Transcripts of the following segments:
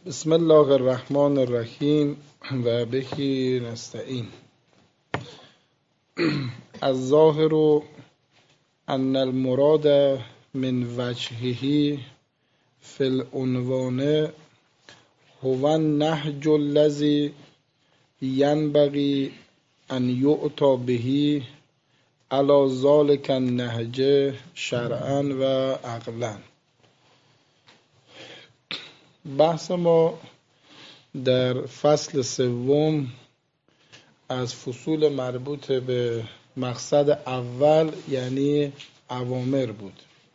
بسم الله الرحمن الرحیم و بهی نستعین. الظاهر ان المراد من وجهه فی العنوان هو النهج الذی ینبغی ان یؤتی به علی ذلک النهج شرعا و عقلا. بحث ما در فصل سوم از فصول مربوط به مقصد اول یعنی اوامر بود.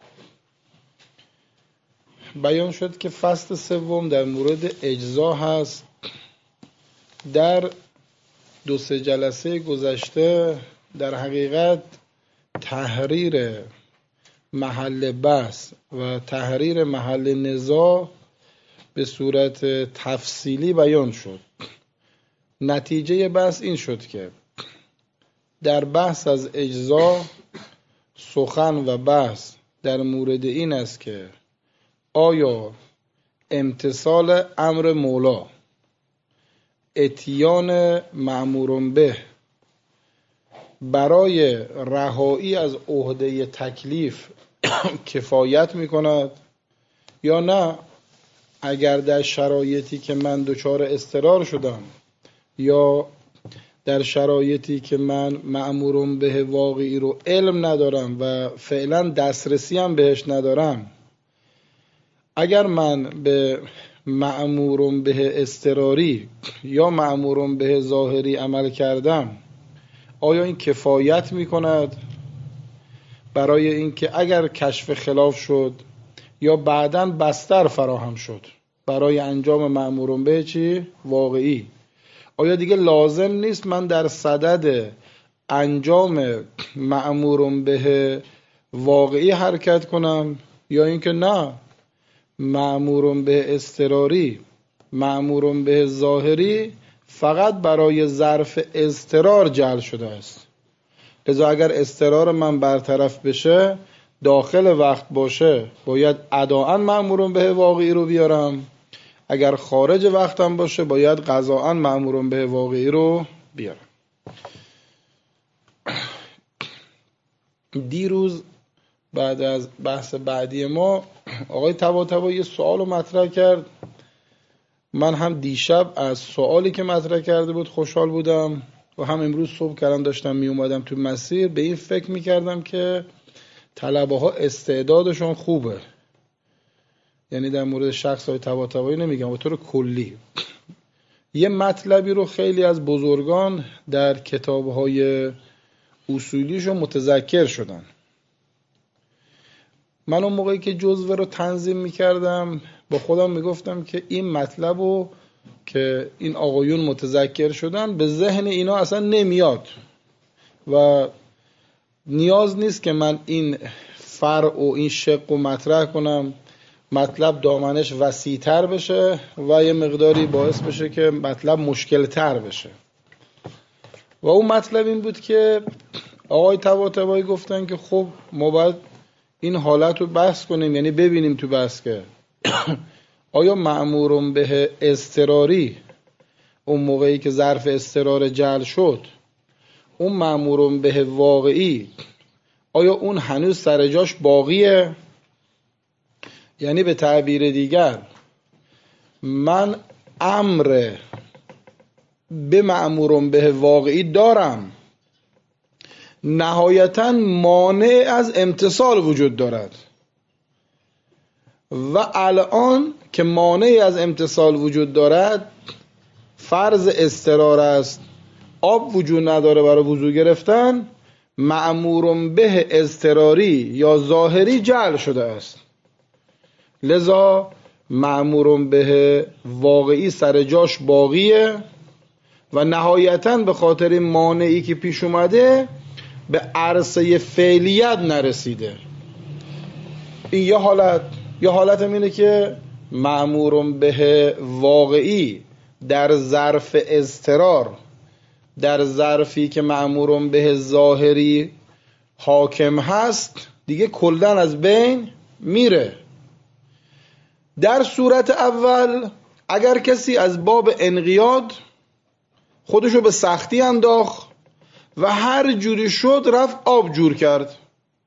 بیان شد که فصل سوم در مورد اجزا هست. در 2-3 جلسه گذشته در حقیقت تحریر محل بحث و تحریر محل نزاع به صورت تفصیلی بیان شد. نتیجه بحث این شد که در بحث از اجزا سخن و بحث در مورد این است که آیا امتثال امر مولا، اتیان مأمور به برای رهایی از عهده تکلیف کفایت می کند یا نه؟ اگر در شرایطی که من دچار اضطرار شدم یا در شرایطی که من مأمور به واقعی رو علم ندارم و فعلا دسترسی هم بهش ندارم، اگر من به مأمور به اضطراری یا مأمور به ظاهری عمل کردم، آیا این کفایت می کند برای اینکه اگر کشف خلاف شد یا بعداً بستر فراهم شد برای انجام مأمور به چی؟ واقعی، آیا دیگه لازم نیست من در صدد انجام مأمور به واقعی حرکت کنم یا اینکه نه، مأمور به اضطراری، مأمور به ظاهری فقط برای ظرف اضطرار جعل شده است. لذا اگر اضطرار من برطرف بشه، داخل وقت باشه، باید اداءً مأمور به واقعی رو بیارم، اگر خارج وقتم باشه باید قضاءً مأمور به واقعی رو بیارم. دیروز بعد از بحث بعدی ما آقای طباطبایی یه سوال رو مطرح کرد. من هم دیشب از سوالی که مطرح کرده بود خوشحال بودم و هم امروز صبح کردم داشتم می اومدم تو مسیر به این فکر می کردم که طلبه ها استعدادشون خوبه. یعنی در مورد شخص های طباطبایی نمیگم، به طور کلی یه مطلبی رو خیلی از بزرگان در کتاب های اصولیشون متذکر شدن. من اون موقعی که جزوه رو تنظیم میکردم با خودم میگفتم که این مطلب رو که این آقایون متذکر شدن به ذهن اینا اصلا نمیاد و نیاز نیست که من این فرع و این شق رو مطرح کنم، مطلب دامنش وسیع‌تر بشه و یه مقداری باعث بشه که مطلب مشکل‌تر بشه. و اون مطلب این بود که آقای طباطبایی گفتن که خب ما باید این حالت رو بحث کنیم، یعنی ببینیم تو بحث که آیا مأمور به اضطراری اون موقعی که ظرف اضطرار جعل شد، اون مأمور به واقعی آیا اون هنوز سر جاش باقیه؟ یعنی به تعبیر دیگر من امر به مأمور به واقعی دارم، نهایتاً مانع از امتثال وجود دارد و الان که مانع از امتثال وجود دارد فرض اضطرار است، آب وجود نداره برای وضو گرفتن، مأمور به اضطراری یا ظاهری جعل شده است، لذا مأمور به واقعی سر جاش باقیه و نهایتاً به خاطر این مانعی که پیش اومده به عرصه فعلیت نرسیده. این یه حالت اینه که مأمور به واقعی در ظرف اضطرار، در ظرفی که مأمور به ظاهری حاکم هست، دیگه کلاً از بین میره. در صورت اول اگر کسی از باب انقیاد خودشو به سختی انداخت و هر جوری شد رفت آب جور کرد،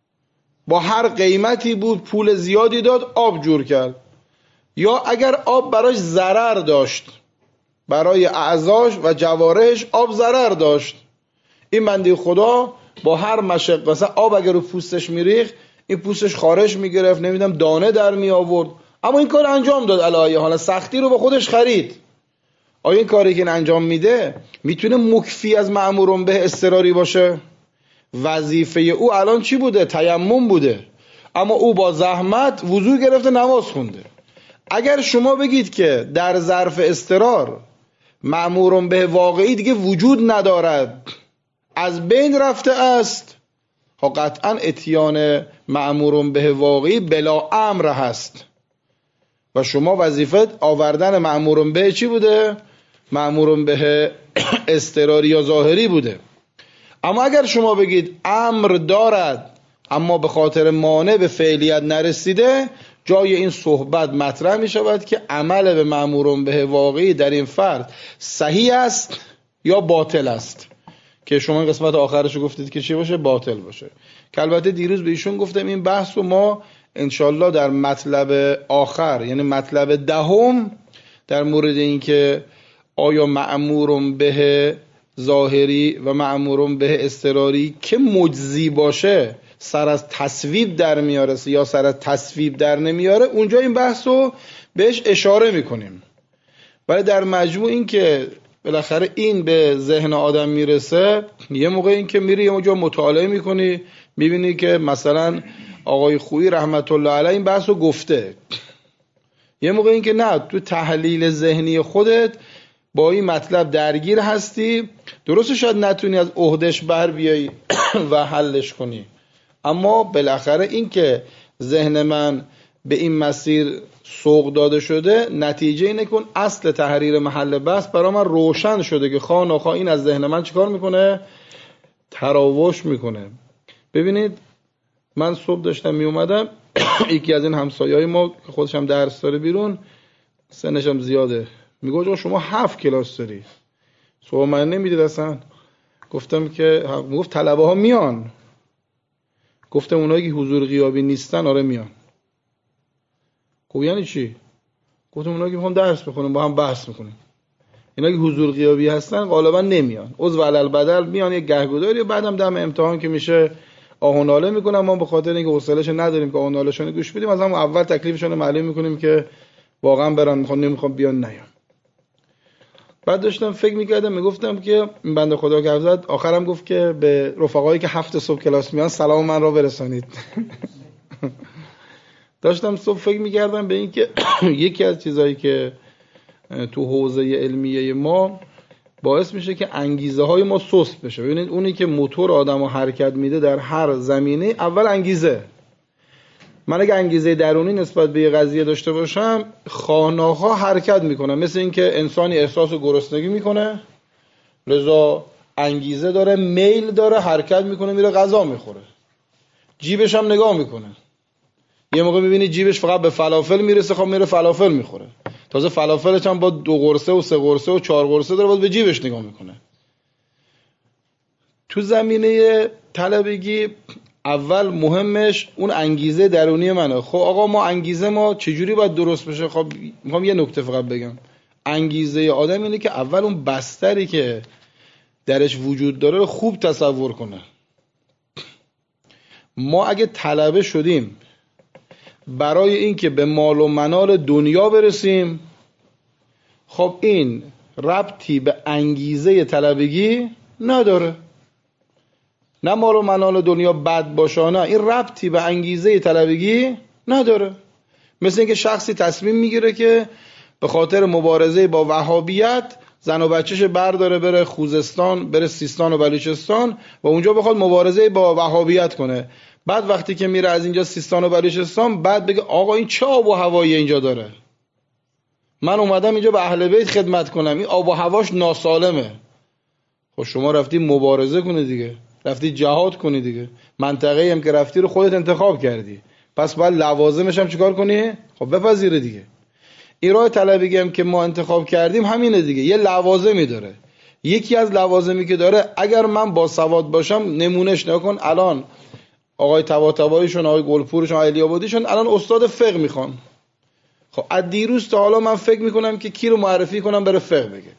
با هر قیمتی بود پول زیادی داد آب جور کرد، یا اگر آب براش ضرر داشت، برای اعضاش و جوارحش آب ضرر داشت، این بنده خدا با هر مشقت، مثلا آب اگر رو پوستش میریخت این پوستش خارش میگرفت، نمیدونم دانه در می آورد، اما این کار انجام داد الهی، حالا سختی رو با خودش خرید. آیا این کاری که این انجام میده میتونه مکفی از مأمورون به اضطراری باشه؟ وظیفه او الان چی بوده؟ تیمم بوده، اما او با زحمت وضو گرفته نماز خونده. اگر شما بگید که در ظرف اضطرار مأمورون به واقعی دیگه وجود ندارد، از بین رفته است، ها قطعا اتیان مأمورون به واقعی بلا امر هست و شما وظیفت آوردن مأمورون به چی بوده؟ مأمورون به اضطراری یا ظاهری بوده. اما اگر شما بگید امر دارد اما به خاطر مانع به فعلیت نرسیده، جای این صحبت مطرح می شود که عمل به مأمورون به واقعی در این فرد صحیح است یا باطل است، که شما این قسمت آخرشو گفتید که چی باشه؟ باطل باشه. که البته دیروز به ایشون گفتم این بحث رو ما انشالله در مطلب آخر، یعنی مطلب دهم، در مورد این که آیا مأمورون به ظاهری و مأمورون به اضطراری که مجزی باشه سر از تصویب در میاره یا سر از تصویب در نمیاره، اونجا این بحث رو بهش اشاره میکنیم. ولی در مجموع این که بالاخره این به ذهن آدم میرسه، یه موقع این که میری یه جا مطالعه میکنی میبینی که مثلا آقای خویی رحمت الله علیه این بحث رو گفته، یه موقع این که نه، تو تحلیل ذهنی خودت با این مطلب درگیر هستی، درسته شاید نتونی از عهدهش بر بیایی و حلش کنی، اما بالاخره این که ذهن من به این مسیر سوق داده شده، نتیجه اینه که اصل تحریر محل بحث برای من روشن شده که خواه نخواه این از ذهن من چیکار میکنه؟ تراوش میکنه. ببینید من صبح داشتم میومدم یکی از این همسایه‌های ما که خودش هم درس داره بیرون، سنش هم زیاده، میگه آقا شما 7 کلاس داری. صبح من نمیدید اصلا. گفتم که گفت طلبه ها میان. گفتم اونایی که حضور غیابی نیستن آره میان. خب یعنی چی؟ گفتم اونایی که میخوان درس بخونن با هم بحث میکنیم. اینا که حضور غیابی هستن غالبا نمیان. عضو علل بدل میان یه گهگداری، بعدم دم امتحان که میشه آهناله میکنم. ما به خاطر اینکه حوصله‌اش نداریم که آهناله‌شون گوش بدیم، از همون اول تکلیفشون رو معلوم میکنیم که واقعا برن میخوان نمیخوان بیان نیان. بعد داشتم فکر میکردم، میگفتم که این بنده خدا که حرف زد آخرم گفت که به رفقایی که 7 صبح کلاس میان سلام من را برسانید. داشتم صبح فکر میکردم به این که یکی از چیزایی که تو حوزه علمیه ما باعث میشه که انگیزه های ما سست بشه. ببینید اونی که موتور آدمو حرکت میده در هر زمینه اول انگیزه. من اگه انگیزه درونی نسبت به یه قضیه داشته باشم، خواه‌ناخواه حرکت میکنم. مثل این که انسانی احساس گرسنگی میکنه، لذا انگیزه داره، میل داره، حرکت میکنه، میره غذا میخوره. جیبش هم نگاه میکنه، یه موقع میبینی جیبش فقط به فلافل میرسه، خب میره فلافل میخوره. تازه فلافلش هم با 2 قرصه و 3 قرصه و 4 قرصه داره، باز به جیبش نگاه میکنه. تو زمینه طلبگی اول مهمش اون انگیزه درونی منه. خب آقا ما انگیزه ما چجوری باید درست بشه؟ خب میخوام یه نکته فقط بگم. انگیزه آدم اینه که اول اون بستری که درش وجود داره رو خوب تصور کنه. ما اگه طلبه شدیم برای اینکه به مال و منال دنیا برسیم، خب این ربطی به انگیزه طلبگی نداره. نه مال و منال دنیا بد باشه، نه، این ربطی به انگیزه طلبگی نداره. مثل اینکه شخصی تصمیم میگیره که به خاطر مبارزه با وهابیت زن و بچهش برداره بره خوزستان، بره سیستان و بلوچستان و اونجا بخواد مبارزه با وهابیت کنه. بعد وقتی که میره از اینجا سیستان و بلوچستان، بعد بگه آقا این چه آب و هوایی اینجا داره؟ من اومدم اینجا به اهل بیت خدمت کنم، این آب و هواش ناسالمه. خب شما رفتی مبارزه کنی دیگه، رفتی جهاد کنی دیگه، منطقه‌ای هم که رفتی رو خودت انتخاب کردی، پس باید لوازمش هم چیکار کنی؟ خب بپذیره دیگه. این راه طلبگی هم که ما انتخاب کردیم همینه دیگه، یه لوازمی داره. یکی از لوازمی که داره، اگر من با سواد باشم، نمونهش نکن الان آقای طباطباییشون، آقای گلپورشون، آقای علی‌آبادیشون الان استاد فقه میخوان. خب از دیروز تا حالا من فکر میکنم که کی رو معرفی کنم بره فقه بگه.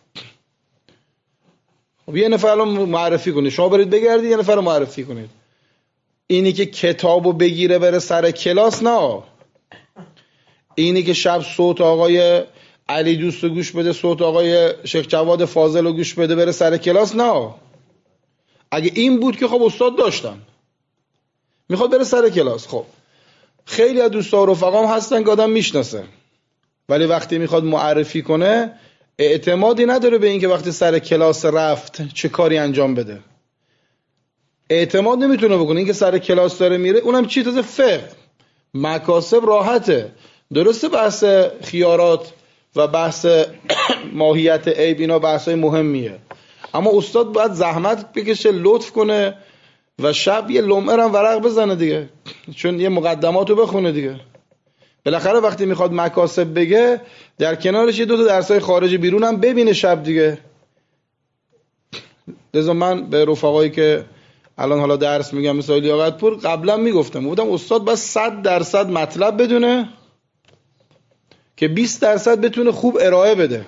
خب یه نفر الان معرفی کنید، شما برید بگردید یه نفر رو معرفی کنید. اینی که کتابو بگیره بره سر کلاس نه، اینی که شب صوت آقای علی دوست رو گوش بده، صوت آقای شیخ جواد فاضل رو گوش بده بره سر کلاس نه. اگه این بود که خب استاد داشتن، میخواد بره سر کلاس. خب خیلی از دوستا و رفقام هستن که آدم میشناسه، ولی وقتی میخواد معرفی کنه اعتمادی نداره به این که وقتی سر کلاس رفت چه کاری انجام بده. اعتماد نمیتونه بکنه. این که سر کلاس داره میره، اونم چی؟ تازه فقه مکاسب راحته. درسته بحث خیارات و بحث ماهیت عیب اینا بحثای مهمیه، اما استاد باید زحمت بکشه، لطف کنه و شب یه لمعه هم ورق بزنه دیگه، چون یه مقدماتو بخونه دیگه. بالاخره وقتی میخواد مکاسب بگه در کنارش یه دو تا درسای خارجی بیرون هم ببینه شب دیگه. لذا من به رفقایی که الان حالا درس میگم مثل لیاقت‌پور قبلا میگفتم، بودم استاد باید 100% مطلب بدونه که 20% بتونه خوب ارائه بده.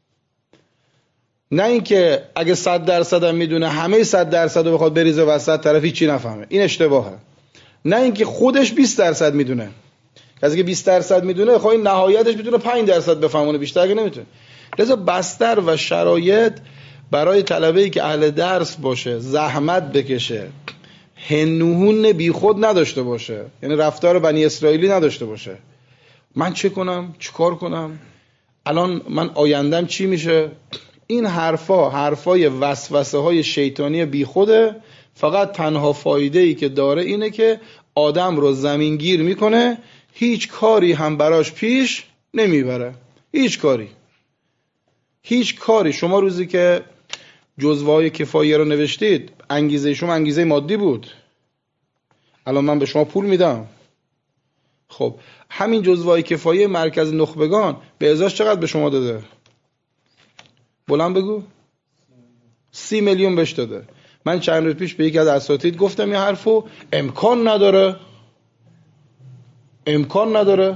نه اینکه اگه 100% هم میدونه همه 100% رو بخواد بریزه وسط، طرف هیچی نفهمه. این اشتباهه. نه اینکه خودش 20% میدونه، کسی که 20% میدونه خب این نهایتش میتونه 5% بفهمونه، بیشتر که نمیتونه. لذا بستر و شرایط برای طلبه‌ای که اهل درس باشه، زحمت بکشه، هنوهون بی خود نداشته باشه، یعنی رفتار بنی اسرائیلی نداشته باشه. من چه کنم؟ چه کار کنم؟ الان من آیندم چی میشه؟ این حرفای وسوسه های شیطانی بی خوده. فقط تنها فایده ای که داره اینه که آدم رو زمینگیر میکنه، هیچ کاری هم براش پیش نمیبره. هیچ کاری. شما روزی که جزوه های کفاییه رو نوشتید، انگیزه شما انگیزه مادی بود. الان من به شما پول میدم. خب همین جزوه های کفاییه مرکز نخبگان به ازاش چقدر به شما داده؟ بلند بگو. 30 میلیون بهش داده. من چند روز پیش به یکی از اساتید گفتم این حرفو، امکان نداره.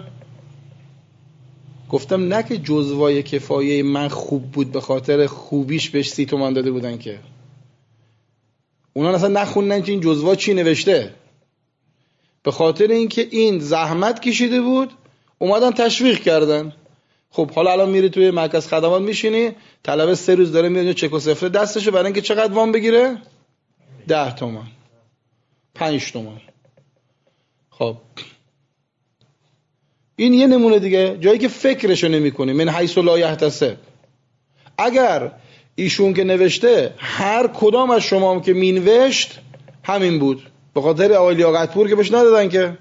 گفتم نه که جزوه کفاییه من خوب بود به خاطر خوبیش بهش 30 تومن داده بودن، که اونا اصلا نخوندن که این جزوه چی نوشته. به خاطر اینکه این زحمت کشیده بود اومدن تشویق کردن. خب حالا الان میری توی مرکز خدمات میشینی، طلبه 3 روز داره میاد چک و صفر دستشه برای اینکه چقدر وام بگیره؟ 10 تومن 5 تومن. خب این یه نمونه دیگه، جایی که فکرشو نمی‌کنی. من حیث لا یحتسب. اگر ایشون که نوشته هر کدام از شما هم که مینوشت همین بود، به خاطر آقای لیاقت‌پور که بهش ندادن که.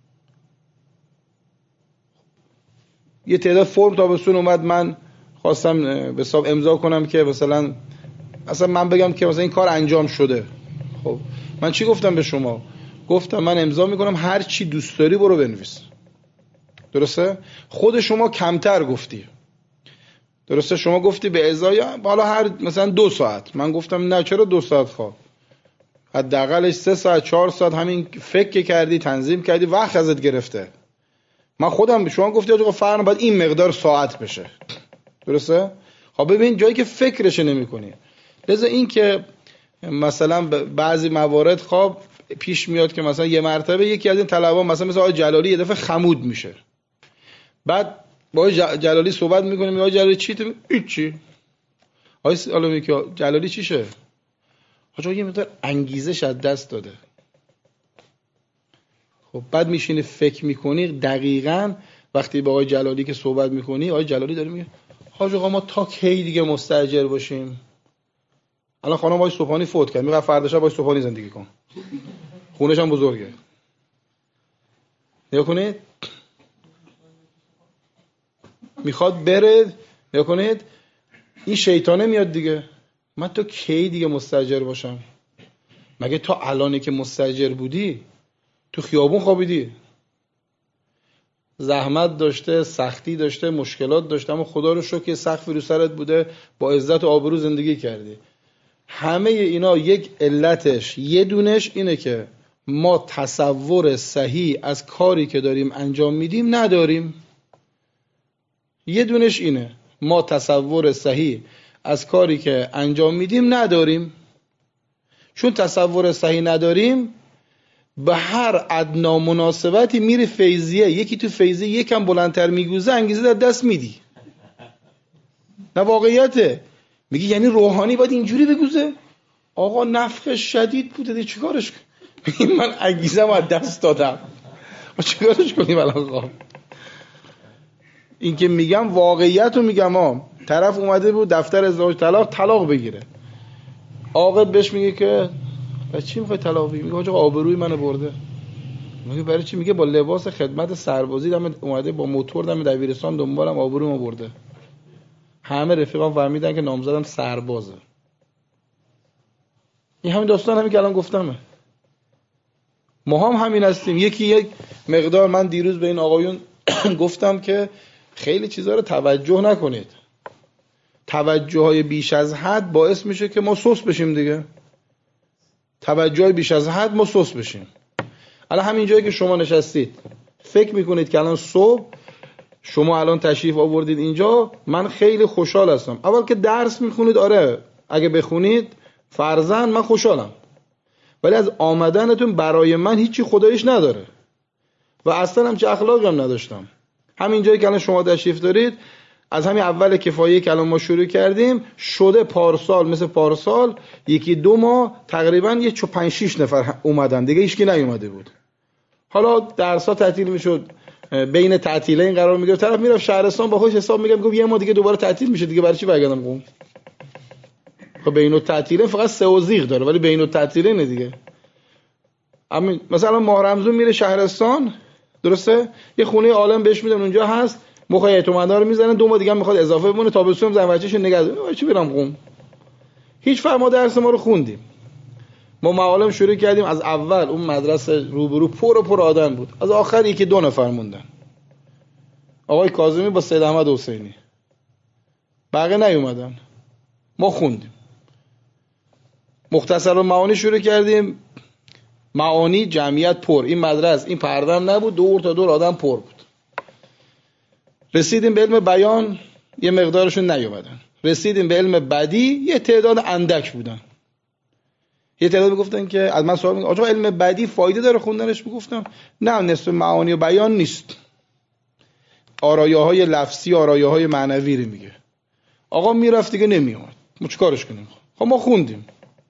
یه تعداد فرم تابستون اومد، من خواستم به حساب امضا کنم که مثلا من بگم که مثلا این کار انجام شده. خب من چی گفتم به شما؟ گفتم من امضا میکنم، هر چی دوست داری برو بنویس. درسته؟ خود شما کمتر گفتی. درسته؟ شما گفتی به ازای حالا هر مثلا 2 ساعت. من گفتم نه، چرا 2 ساعت؟ خواب حداقلش 3 ساعت 4 ساعت همین فکر کردی، تنظیم کردی، وقت ازت گرفته. من خودم به شما گفتی آقا فرض باید این مقدار ساعت بشه. درسته؟ خب ببین جایی که فکرش نمی‌کنی. لذا این که مثلا بعضی موارد خواب پیش میاد که مثلا یه مرتبه یکی از این طلبا مثلا آقای جلالی یه دفعه خمود میشه، بعد با جلالی صحبت میکنیم، آقای جلالی چی؟ تو هیچی. آقای علمی که جلالی چی شه؟ آقا یه مقدار انگیزش از دست داده. خب بعد میشینی فکر میکنی، دقیقاً وقتی با آقای جلالی که صحبت میکنی، آقای جلالی داره میگه حاج آقا ما تا کی دیگه مستاجر باشیم؟ الان خانم آقای سوپانی فوت کرد، میگه فردا شب آقای سوپانی زندگی کن، خونش هم بزرگه. نگاه کنید میخواد بره، نگاه کنید این شیطانه میاد دیگه. من تا کی دیگه مستاجر باشم؟ مگه تا الانی که مستاجر بودی تو خیابون خوابیدی؟ زحمت داشته، سختی داشته، مشکلات داشته، اما خدا رو شکر سقفی رو سرت بوده، با عزت و آبرو زندگی کردی. همه اینا یک علتش، یه دونش اینه که ما تصور صحیح از کاری که داریم انجام میدیم نداریم. یه دونش اینه، ما تصور صحیح از کاری که انجام میدیم نداریم. چون تصور صحیح نداریم، به هر ادنا مناسبتی میری فیضیه، یکی تو فیضیه یکم بلندتر میگوزه، انگیزه در دست میدی. نه واقعیته. میگی یعنی روحانی باید اینجوری بگوزه؟ آقا نفخ شدید بوده دی، چیکارش کنیم؟ من انگیزه از دست دادم، چیکارش کنیم الان؟ این که میگم واقعیت رو میگم. طرف اومده بود دفتر ازدواج طلاق بگیره، آقا بهش میگه که برای چی میخوای طلاق بگیری؟ میگه آقا آبروی منو برده. میگه برای چی؟ میگه با لباس خدمت سربازی دم اومده با موتور دم دبیرستان دنبالم، آبرومو برده. همه رفیقام فهمیدن که نامزدم سربازه. این همین داستان همین که الان گفتمه. ما هم همین هستیم. یکی یک مقدار، من دیروز به این آقایون گفتم که خیلی چیزا رو توجه نکنید. توجه‌های بیش از حد باعث میشه که ما سست بشیم دیگه. توجه بیش از حد ما سست بشیم. الان همین جایی که شما نشستید فکر میکنید که الان صبح شما الان تشریف آوردید اینجا، من خیلی خوشحال هستم. اول که درس میخونید، آره اگه بخونید فرضاً من خوشحالم، ولی از آمدنتون برای من هیچی خدایش نداره و اصلا هم چه اخلاقی هم نداشتم. همین جایی که الان شما تشریف دارید، از همین اول کفایه که الان ما شروع کردیم شده پارسال مثل پارسال یکی دو ماه تقریبا یه 5-6 نفر اومدن دیگه، هیچکی نیومده بود. حالا درس‌ها تعطیل میشد، بین تعطیلین قرار میگرفت، طرف میرفت شهرستان با خودش حساب میگم گفت یه ماه دیگه دوباره تعطیل میشه دیگه، برای چی برگردم قم؟ خب بین التعطیلین فقط سه و زیغ داره، ولی بین التعطیلین دیگه. همین مثلا ماه رمضان میره شهرستان، درسته؟ یه خونه عالم بهش میدن اونجا هست، مخای اعتمادا رو میزنن، 2 ماه دیگه هم میخواد اضافه بمونه، تابستون زن بچه‌شو نگه داره. چی برم قم؟ هیچ فرما درس ما رو خوندیم. ما معالم شروع کردیم، از اول اون مدرسه روبرو پر آدم بود، از آخر یکی 2 نفر موندن، آقای کاظمی با سید احمد حسینی، بقیه نیومدن. ما خوندیم. مختصر المعانی شروع کردیم، معانی جمعیت پر، این مدرسه این پردم نبود، دور تا دور آدم پر بود. رسیدیم به علم بیان، یه مقدارشون نیومدن. رسیدیم به علم بدی، یه تعداد اندک بودن. یه تعداد میگفتن که از من سوال میگه آقا علم بدی فایده داره خوندنش؟ میگفتم نه، نصف معانی و بیان نیست، آرایه‌های لفظی آرایه‌های معنوی رو میگه. آقا میرفت دیگه نمیومد، ما چیکارش کنیم؟ خب ما خوندیم،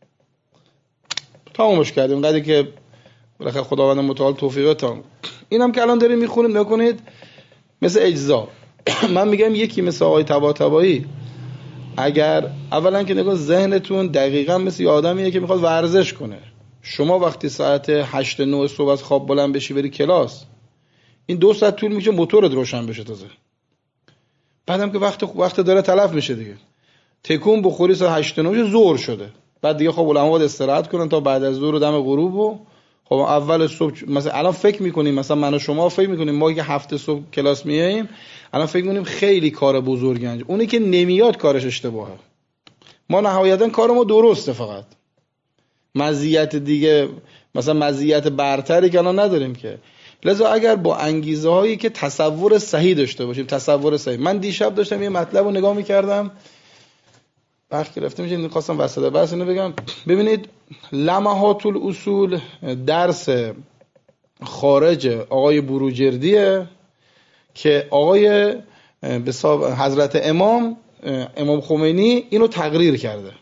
تمامش کردیم، قدری که بالاخره خداوند متعال توفیق تام. اینم که الان داریم میخونید نکنید مثل اجزا. من میگم یکی مثل آقای طباطبایی، اگر اولا که نگاه ذهنتون دقیقاً مثل یه آدمیه که میخواد ورزش کنه، شما وقتی ساعت 8-9 صبح از خواب بلند بشی بری کلاس، این 2 ساعت طول میکشه موتورت روشن بشه تازه، بعدم که وقت داره تلف میشه دیگه، تکون بخوری ساعت 8-9 ظهر شده، بعد دیگه خب علما باید استراحت کنن تا بعد از ظهر و دم غروب. و خب اول صبح مثلا الان فکر میکنیم، مثلا من و شما فکر میکنیم ما که 7 صبح کلاس میایم الان فکر میکنیم خیلی کار بزرگی انجام، اونی که نمیاد کارش اشتباهه. ما نهایتا کار ما درسته، فقط مزیت دیگه مثلا مزیت برتری که الان نداریم که. لذا اگر با انگیزه هایی که تصور صحیح داشته باشیم، تصور صحیح. من دیشب داشتم یه مطلب رو نگاه میکردم، وقت گرفته میشه خواستم وسط بحث اینو بگم. ببینید لمحات الاصول درس خارج آقای بروجردیه که آقای حضرت امام خمینی اینو تقریر کرده.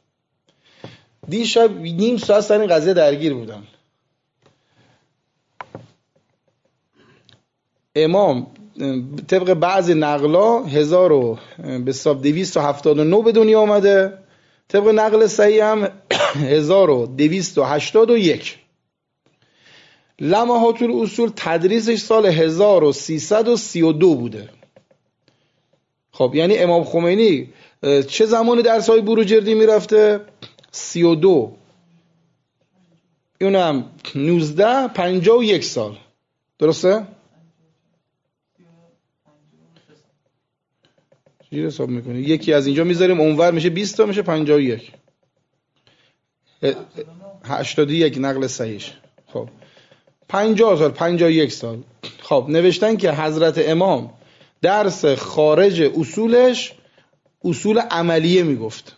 دیشب نیم ساعت سر این قضیه درگیر بودم. امام طبق بعضی نقلا 1279 به دنیا آمده، طبق نقل صحیح هم 1281. لمحات الاصول تدریسش سال 1332 بوده. خب یعنی امام خمینی چه زمانی درس‌های بروجردی میرفته؟ 32 اونم 19 51 سال، درسته؟ چجوری حساب میکنی؟ یکی از اینجا میذاریم اونور میشه 20 تا، میشه 51. 81 نقل صحیحش. خب 50 سال 51 سال. خب نوشتن که حضرت امام درس خارج اصولش اصول عملیه میگفت.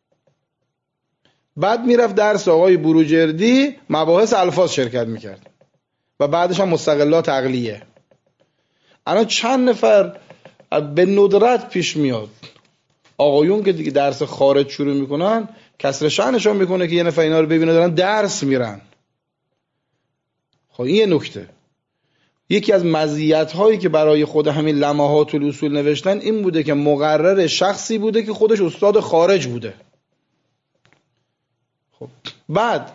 بعد میرفت درس آقای بروجردی مباحث الفاظ شرکت میکرد و بعدش هم مستقلات عقلیه. الان چند نفر به ندرت پیش میاد آقایون که دیگه درس خارج شروع میکنن کسر شأنشون میکنه که یه نفر اینا رو ببینه دارن درس میرن. خب این یه نکته. یکی از مزیت‌هایی که برای خود همین لمحات الاصول نوشتن این بوده که مقرر شخصی بوده که خودش استاد خارج بوده. خب بعد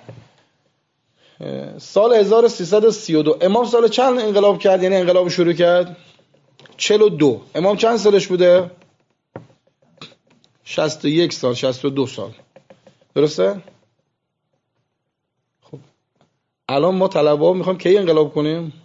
سال 1332 امام سال چند انقلاب کرد؟ یعنی انقلاب شروع کرد 42. امام چند سالش بوده؟ 61 سال 62 سال. درسته؟ خب الان ما طلبه‌ها میخوایم کی انقلاب کنیم؟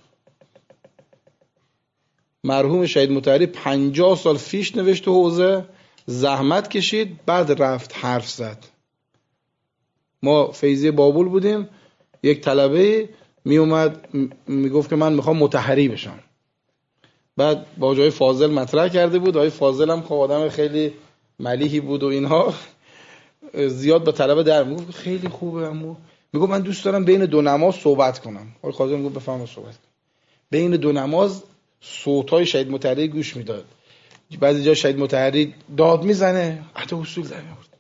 مرحوم شهید مطهری 50 سال فیش نوشت تو حوزه، زحمت کشید، بعد رفت حرف زد. ما فیضی بابل بودیم، یک طلبه می اومد میگفت که من میخوام مطهری بشم. بعد با جای فاضل مطرح کرده بود، آقای فاضل هم خب آدم خیلی ملیحی بود و اینها، زیاد با طلبه در میگفت خیلی خوبه، اما میگفت من دوست دارم بین دو نماز صحبت کنم. آقای فاضل میگفت بفهم صحبت کن. بین دو نماز صوتای شهید مطهری گوش میداد. بعضی جا شهید مطهری داد میزنه، حتی اصول در میاد.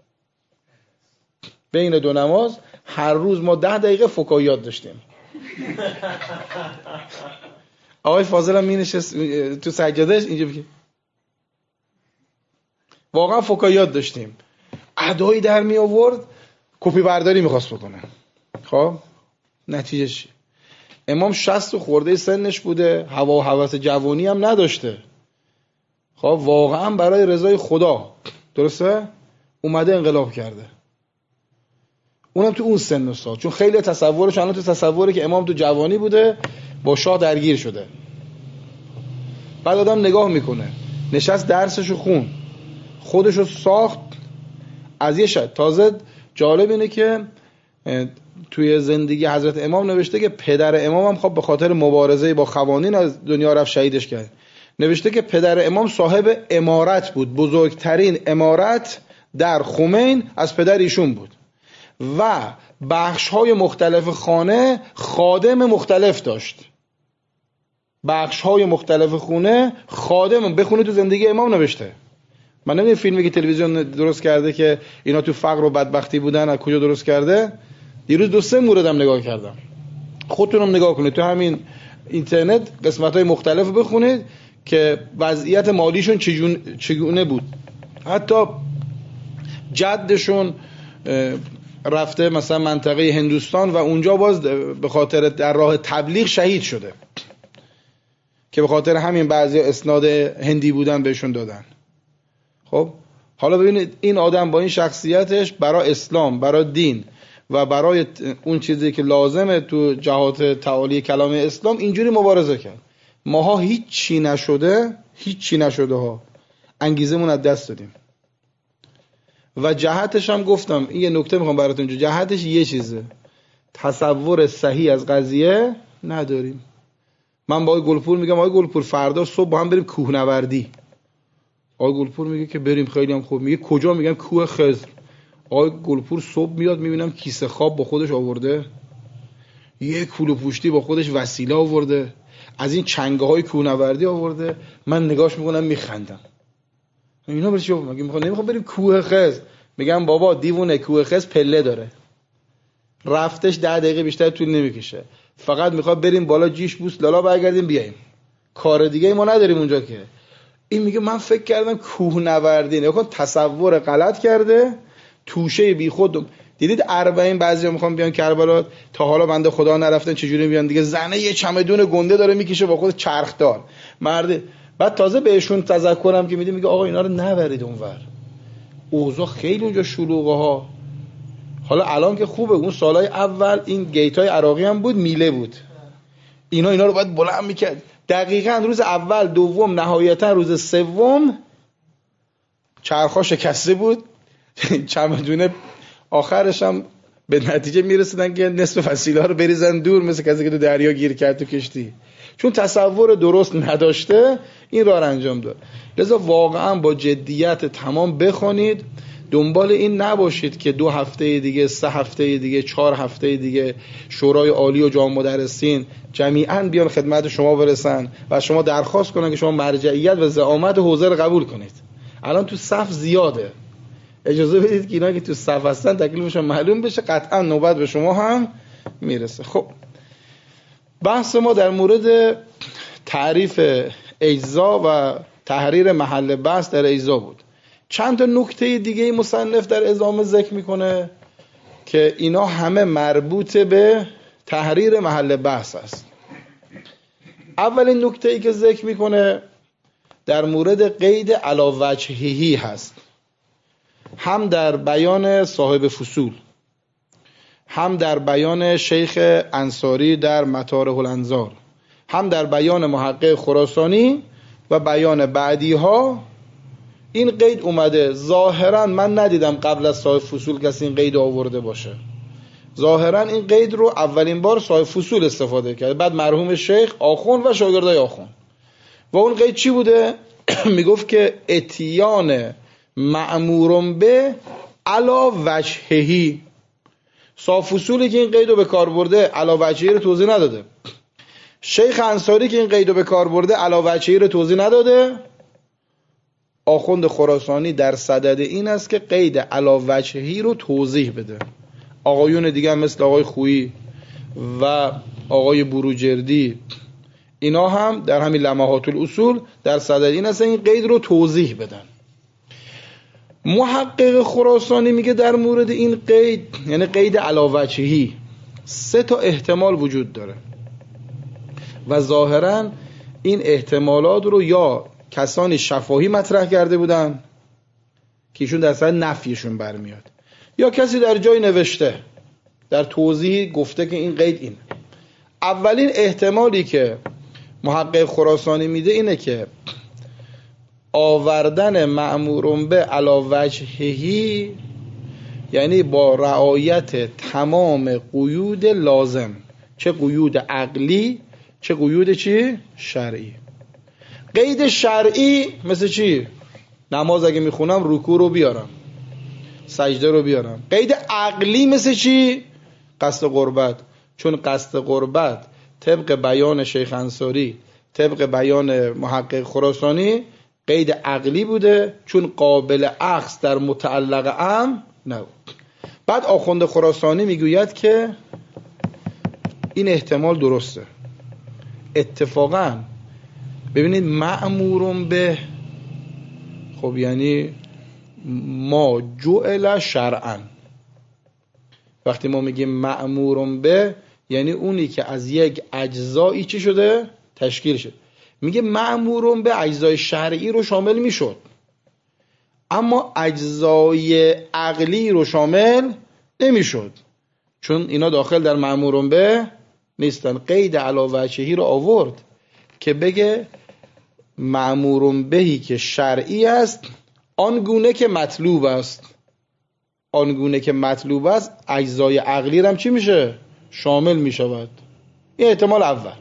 بین دو نماز هر روز ما 10 دقیقه فکاهیات داشتیم. آقای فاضل هم مینشست تو سجادهش اینجا بگه واقعا فکاهیات داشتیم. ادایی در می آورد، کپی برداری میخواست بکنه. خب نتیجه چی؟ امام 60 خورده سنش بوده، هوا و هوس جوانی هم نداشته. خب واقعا برای رضای خدا، درسته؟ اومده انقلاب کرده. اونم تو اون سن و سال، چون خیلی تصورش الان تو تصوری که امام تو جوانی بوده با شاه درگیر شده. بعد آدم نگاه میکنه، نشست درسشو خون، خودشو ساخت از یه شد. تازه جالب اینه که توی زندگی حضرت امام نوشته که پدر امام هم خب به خاطر مبارزه با خوانین از دنیا رفت، شهیدش کرد. نوشته که پدر امام صاحب امارت بود، بزرگترین امارت در خمین از پدر ایشون بود و بخش‌های مختلف خانه خادم مختلف داشت. بخش‌های مختلف خونه خادم. بخونه تو زندگی امام نوشته. من نمیدونم فیلمی که تلویزیون درست کرده که اینا تو فقر و بدبختی بودن از کجا درست کرده. دیروز 2-3 موردم نگاه کردم. خودتونم نگاه کنید تو همین اینترنت قسمت‌های مختلف بخونید که وضعیت مالیشون چگونه بود. حتی جدشون رفته مثلا منطقه هندوستان و اونجا باز به خاطر در راه تبلیغ شهید شده که به خاطر همین بعضی اسناد هندی بودن بهشون دادن. خب حالا ببینید این آدم با این شخصیتش برای اسلام، برای دین و برای اون چیزی که لازمه تو جهات تعالی کلام اسلام اینجوری مبارزه کرد. ماها هیچی نشده ها، انگیزمون از دست دادیم. و جهتش هم گفتم، این یه نکته میخوام براتون جهتش یه چیزه، تصور صحیح از قضیه نداریم. من با آقای گلپور میگم آقای گلپور فردا صبح با هم بریم کوهنوردی. آقای گلپور میگه که بریم، خیلی هم خوب. میگه کجا؟ میگم کوه خضر. آقای گلپور صبح میاد میبینم کیسه خواب با خودش آورده، یه کوله پوشتی با خودش وسیله آورده، از این چنگه های کوهنوردی آورده. من نگاش میکنم میخندم. اینا برای چی؟ نمیخوام بریم کوه خضر. میگم بابا دیوونه، کوه خضر پله داره، رفتش 10 دقیقه بیشتر طول نمیکشه، فقط میخواد بریم بالا جیش بوس لالا برگردیم بیایم، کار دیگه ما نداریم اونجا که. این میگه من فکر کردم کوهنوردی. نکن تصور غلط کرده، توشه بیخود. دیدید 40 بعضیا میخوان بیان کربلا، تا حالا بنده خدا نرفتن چجوری بیان دیگه. زنه یه چمدون گنده داره میکشه با خود چرخدار مرد. بعد تازه بهشون تذکرم که میگه آقا اینا رو نبرید اونور، اوضاع خیلی اونجا شلوغه ها. حالا الان که خوبه، اون سالهای اول این گیتای عراقی هم بود، میله بود، اینا رو باید بلند میکرد. دقیقاً روز اول، دوم، نهایتا روز سوم چرخا شکسته بود، چمدونه آخرش هم به نتیجه میرسیدن که نصف فسیله رو بریزن دور، مثل کسی که تو دریا گیر کرد تو کشتی، چون تصور درست نداشته این راه انجام داد. لذا واقعا با جدیت تمام بخونید، دنبال این نباشید که 2 هفته دیگه، 3 هفته دیگه، 4 هفته دیگه شورای عالی و جامع مدرسین جمیعاً بیان خدمت شما برسن و شما درخواست کنن که شما مرجعیت و زعامت حوزه رو قبول کنید. الان تو صف زیاده، اجازه بدید که اینا که تو صف هستن تکلیفشون معلوم بشه، قطعا نوبت به شما هم میرسه. خب بحث ما در مورد تعریف اجزا و تحریر محل بحث در اجزا بود. چند تا نکته دیگه مصنف در ادامه ذکر میکنه که اینا همه مربوط به تحریر محل بحث است. اولین نکته‌ای که ذکر میکنه در مورد قید علی وجهه هست، هم در بیان صاحب فصول، هم در بیان شیخ انصاری در مطارح الانظار، هم در بیان محقق خراسانی و بیان بعدی ها این قید اومده. ظاهرا من ندیدم قبل از صاحب فصول کسی این قید آورده باشه. ظاهرا این قید رو اولین بار صاحب فصول استفاده کرد، بعد مرحوم شیخ، آخوند و شاگردای آخوند. و اون قید چی بوده؟ میگفت که اتیان مأمور به علی وجهه. صاحب فصولی که این قید رو به کار برده علی وجهه رو توضیح نداده. شیخ انصاری که این قید رو به کار برده علی وجهه رو توضیح نداده. آخوند خراسانی در صدد این است که قید علی وجهه رو توضیح بده. آقایون دیگه مثل آقای خویی و آقای بروجردی اینا هم در همین لمحات الاصول در صدد این است این قید رو توضیح بدن. محقق خراسانی میگه در مورد این قید، یعنی قید علی وجهه، 3 تا احتمال وجود داره و ظاهرا این احتمالات رو یا کسانی شفاهی مطرح کرده بودن که ایشون در صدد نفیشون برمیاد، یا کسی در جای نوشته در توضیح گفته که این قید این. اولین احتمالی که محقق خراسانی میده اینه که آوردن مأمور به علی وجهه یعنی با رعایت تمام قیود لازم، چه قیود عقلی چه قیود چی؟ شرعی. قید شرعی مثل چی؟ نماز اگه میخونم رکوع رو بیارم، سجده رو بیارم. قید عقلی مثل چی؟ قصد قربت، چون قصد قربت طبق بیان شیخ انصاری، طبق بیان محقق خراسانی قید عقلی بوده، چون قابل اخذ در متعلق ام نبود. بعد آخوند خراسانی میگوید که این احتمال درسته. اتفاقا ببینید مأمور به، خب یعنی ما جعل شرعا. وقتی ما میگیم مأمور به یعنی اونی که از یک اجزایی چی شده؟ تشکیل شد. میگه مأمور به اجزای شرعی رو شامل میشد، اما اجزای عقلی رو شامل نمیشد، چون اینا داخل در مأمور به نیستن. قید علی وجهه رو آورد که بگه مأمور بهی که شرعی است آنگونه که مطلوب است. آنگونه که مطلوب است اجزای عقلی هم چی میشه؟ شامل میشود. این احتمال اول.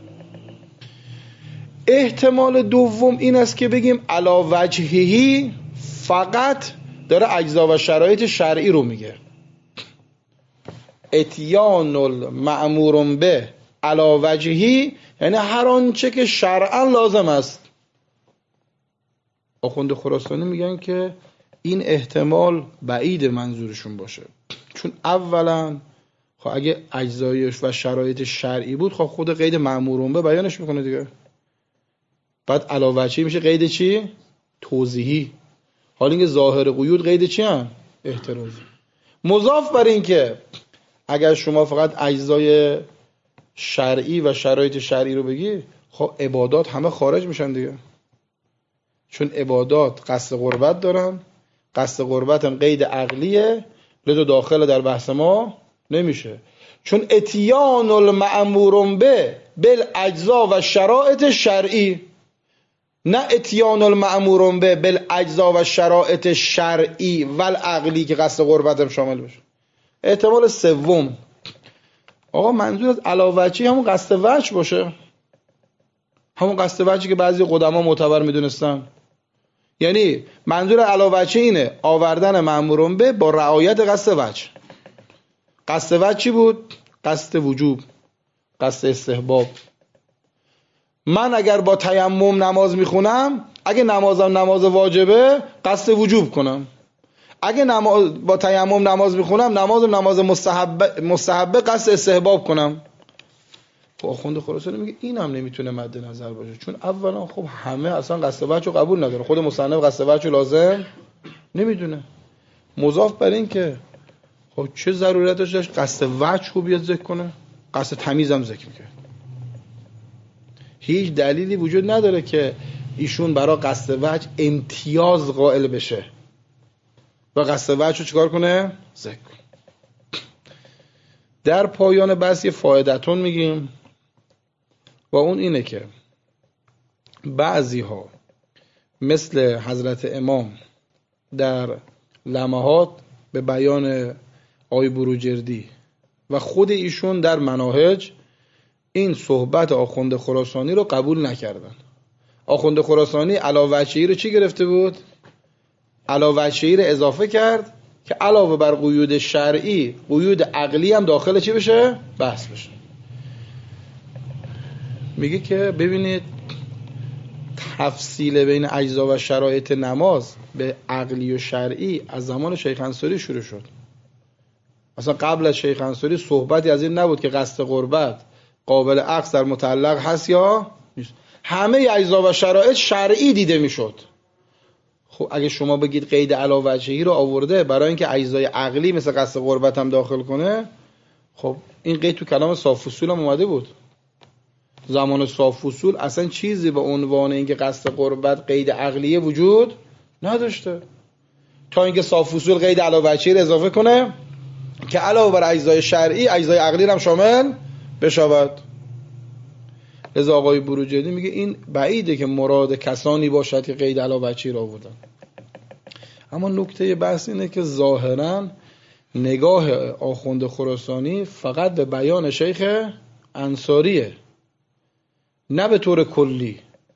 احتمال دوم این است که بگیم علی وجهه فقط داره اجزا و شرایط شرعی رو میگه. اتیان المأمور به علی وجهه یعنی هر آنچه که شرعا لازم است. آخوند خراسانی میگن که این احتمال بعید منظورشون باشه، چون اولا خب اگه اجزایش و شرایط شرعی بود خب خود قید مأمور به بیانش میکنه دیگه. بعد علی وجهه میشه قید چی؟ توضیحی. حالا اینکه ظاهر قیود قید چی هم؟ احترازی. مضاف بر این که اگر شما فقط اجزای شرعی و شرایط شرعی رو بگی خب عبادات همه خارج میشن دیگه، چون عبادات قصد قربت دارن، قصد قربت هم قید عقلیه، لذا داخل در بحث ما نمیشه. چون اتیان المأمور به بالاجزا و شرایط شرعی، نه اتیان المأمور به بالاجزا و شرایط شرعی و العقلی که قصد قربت هم شامل بشه. احتمال سوم، آقا منظور از علاوجی همون قصد وجه باشه، همون قصد وجهی که بعضی قدما معتبر میدونستن. یعنی منظور علاوجی اینه آوردن مأمور به با رعایت قصد وجه. قصد وجه چی بود؟ قصد وجوب، قصد استحباب. من اگر با تیمم نماز میخونم، اگه نمازم نماز واجبه قصد وجوب کنم، اگه با تیمم نماز میخونم نماز مستحبه قصد استحباب کنم. آخوند خراسانی میگه این هم نمیتونه مد نظر باشه، چون اولا خب همه اصلا قصد وجه رو قبول نداره، خود مصنف قصد وجه رو لازم نمیدونه. مضاف بر این که خب چه ضرورتش داشت قصد وجه رو بیاد ذکر کنه، قصد تمیز هم ذکر میکنه. هیچ دلیلی وجود نداره که ایشون برای قصد وجه امتیاز قائل بشه و قصد وجه رو چیکار کنه؟ ذکر کنه. در پایان بحث یه فایدتون میگیم و اون اینه که بعضی ها مثل حضرت امام در لمحات به بیان آقای بروجردی و خود ایشون در مناهج این صحبت آخوند خراسانی رو قبول نکردن. آخوند خراسانی علاوجهی رو چی گرفته بود؟ علاوجهی رو اضافه کرد که علاوه بر قیود شرعی قیود عقلی هم داخل چی بشه؟ بحث بشه. میگه که ببینید تفصیل بین اجزا و شرایط نماز به عقلی و شرعی از زمان شیخ انصاری شروع شد. اصلا قبل از شیخ انصاری صحبتی از این نبود که قصد قربت قابل عقد در متعلق هست یا نیست. همه اجزا و شرایط شرعی دیده میشد. خب اگه شما بگید قید علاوجهی رو آورده برای اینکه اجزای عقلی مثل قصد قربت هم داخل کنه، خب این قید تو کلام صاف اصول هم اومده بود. زمان صاف اصول اصلا چیزی به عنوان اینکه قصد قربت قید عقلیه وجود نداشته، تا اینکه صاف اصول قید علاوجهی رو اضافه کنه که علاوه بر اجزای شرعی اجزای عقلی هم شامل بشود. لذا آقای بروجردی میگه این بعیده که مراد کسانی باشد که قید علاوجهی را آوردن. اما نکته بحث اینه که ظاهرا نگاه آخوند خراسانی فقط به بیان شیخ انصاریه، نه به طور کلی.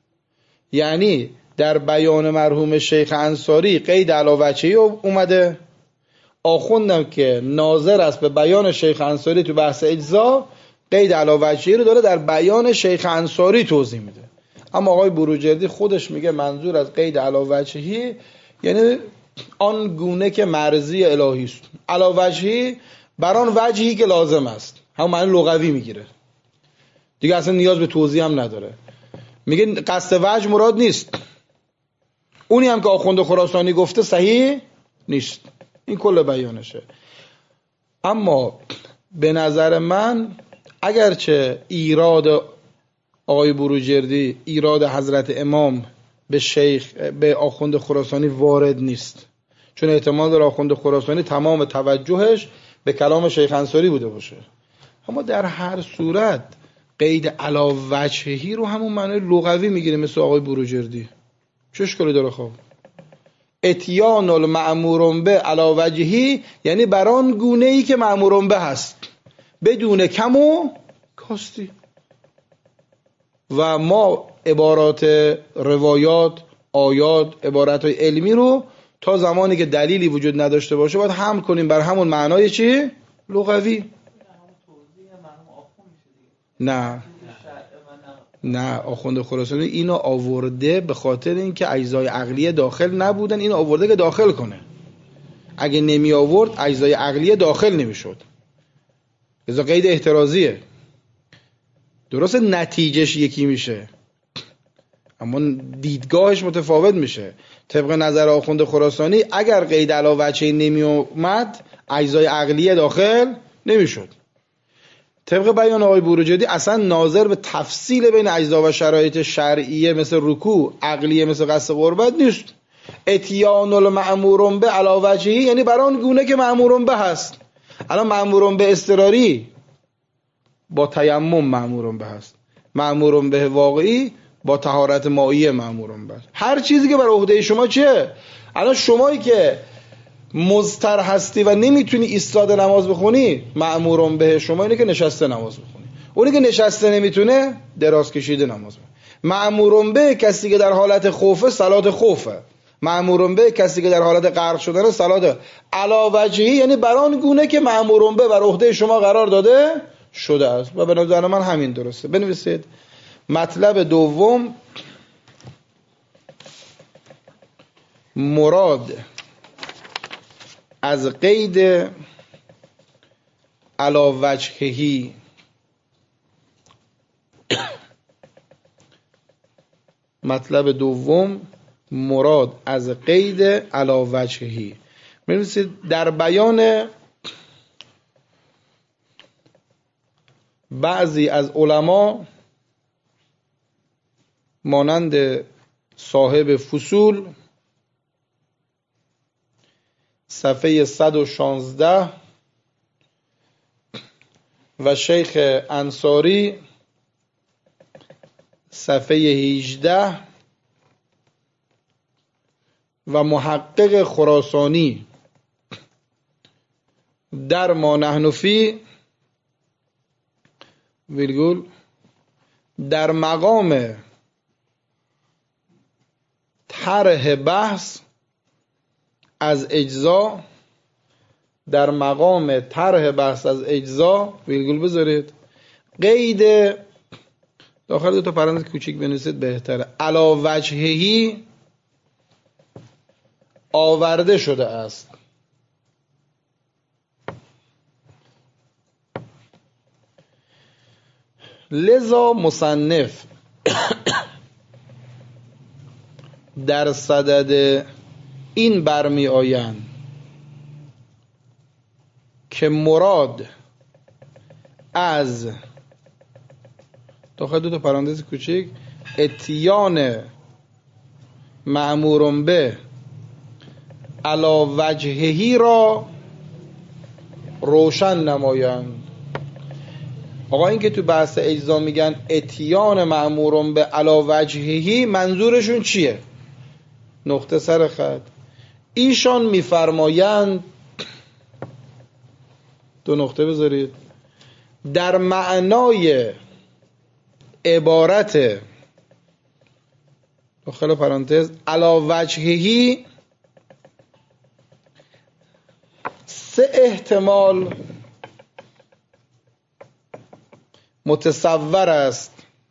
یعنی در بیان مرحوم شیخ انصاری قید علاوجهی اومده، آخوندم که ناظر است به بیان شیخ انصاری تو بحث اجزا قید علاوجهی رو داره در بیان شیخ انصاری توضیح میده. اما آقای بروجردی خودش میگه منظور از قید علاوجهی یعنی آن گونه که مرضی الهی است. علاوجهی بر آن وجهی که لازم است، همون معنی لغوی میگیره دیگه، اصلا نیاز به توضیح هم نداره. میگه قصد وجه مراد نیست، اونی هم که آخوند خراسانی گفته صحیح نیست. این کل بیانشه. اما به نظر من اگرچه ایراد آقای بروجردی، ایراد حضرت امام به آخوند خراسانی وارد نیست، چون احتمال داره آخوند خراسانی تمام توجهش به کلام شیخ انصاری بوده باشه. اما در هر صورت قید علاوجهی رو همون معنی لغوی میگیره مثل آقای بروجردی. چه اشکالی داره؟ خب اتیان المأمور به علاوجهی یعنی بران گونه ای که مأمور به هست بدون کم و کاستی. و ما عبارات روایات، آیات، عبارات علمی رو تا زمانی که دلیلی وجود نداشته باشه باید حمل کنیم بر همون معنای چی؟ لغوی. نه آخوند خراسانی اینو آورده به خاطر اینکه اجزای عقلیه داخل نبودن، اینو آورده که داخل کنه. اگه نمی آورد اجزای عقلیه داخل نمیشد. لذا قید احترازیه. درسته نتیجهش یکی میشه اما دیدگاهش متفاوت میشه. طبق نظر آخوند خراسانی اگر قید علاوجهی نمی اومد اجزای عقلیه داخل نمیشد. طبق بیان آقای بروجردی اصلا ناظر به تفصیل بین اجزا و شرایط شرعیه مثل رکوع، عقلیه مثل قصد قربت نیست. اتیان المأمور به علاوجهی یعنی بران گونه که مأمور به هست. الان مأمور به اضطراری با تیمم مأمور به هست، مأمور به واقعی با طهارت مائیه مأمورون به. هر چیزی که بر عهده شما چیه؟ الان شمایی که مضطر هستی و نمیتونی ایستاده نماز بخونی، مأمورون به شما اینه که نشسته نماز بخونی. اونی که نشسته نمیتونه دراز کشیده نماز بخونی. مأمورون به کسی که در حالت خوفه صلات خوفه. مأمورون به کسی که در حالت غرق شدن صلات علی وجهی، یعنی بران گونه که مأمورون به بر عهده شما قرار داده شده است. و به نظر من همین درسته. بنویسید مطلب دوم، مراد از قید علی وجهی مطلب دوم، مراد از قید علی وجهی. می‌نویسید در بیان بعضی از علما مانند صاحب فصول صفحه 116 و شیخ انصاری صفحه 18 و محقق خراسانی در ما نحن فی ویرگول در مقام طرح بحث از اجزا، در مقام طرح بحث از اجزا ویرگول بذارید، قید داخل دو تا پرانتز کوچیک بنویسید بهتره، علی وجهی آورده شده است. لذا مصنف در صدد این برمی آیند که مراد از داخل دو تا پرانتز کوچیک اتیان مأمورون به علی وجهی را روشن نمایند. آقا این که تو بحث اجزا میگن اتیان مأمورون به علی وجهی، منظورشون چیه؟ نقطه سر خط. ایشان میفرمایند، دو نقطه بذارید، در معنای عبارت داخل پرانتز علی وجهی سه احتمال متصور است.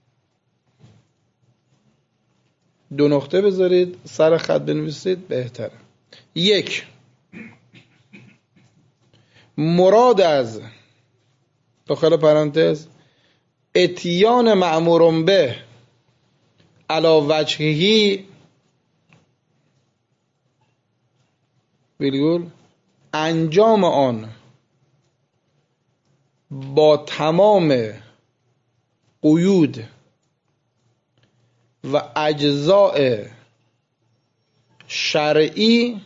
دو نقطه بذارید سر خط بنویسید بهتره. یک، مراد از داخل پرانتز اتیان مأمورون به علی وجهی ویرگول انجام آن با تمام قیود و اجزاء شرعی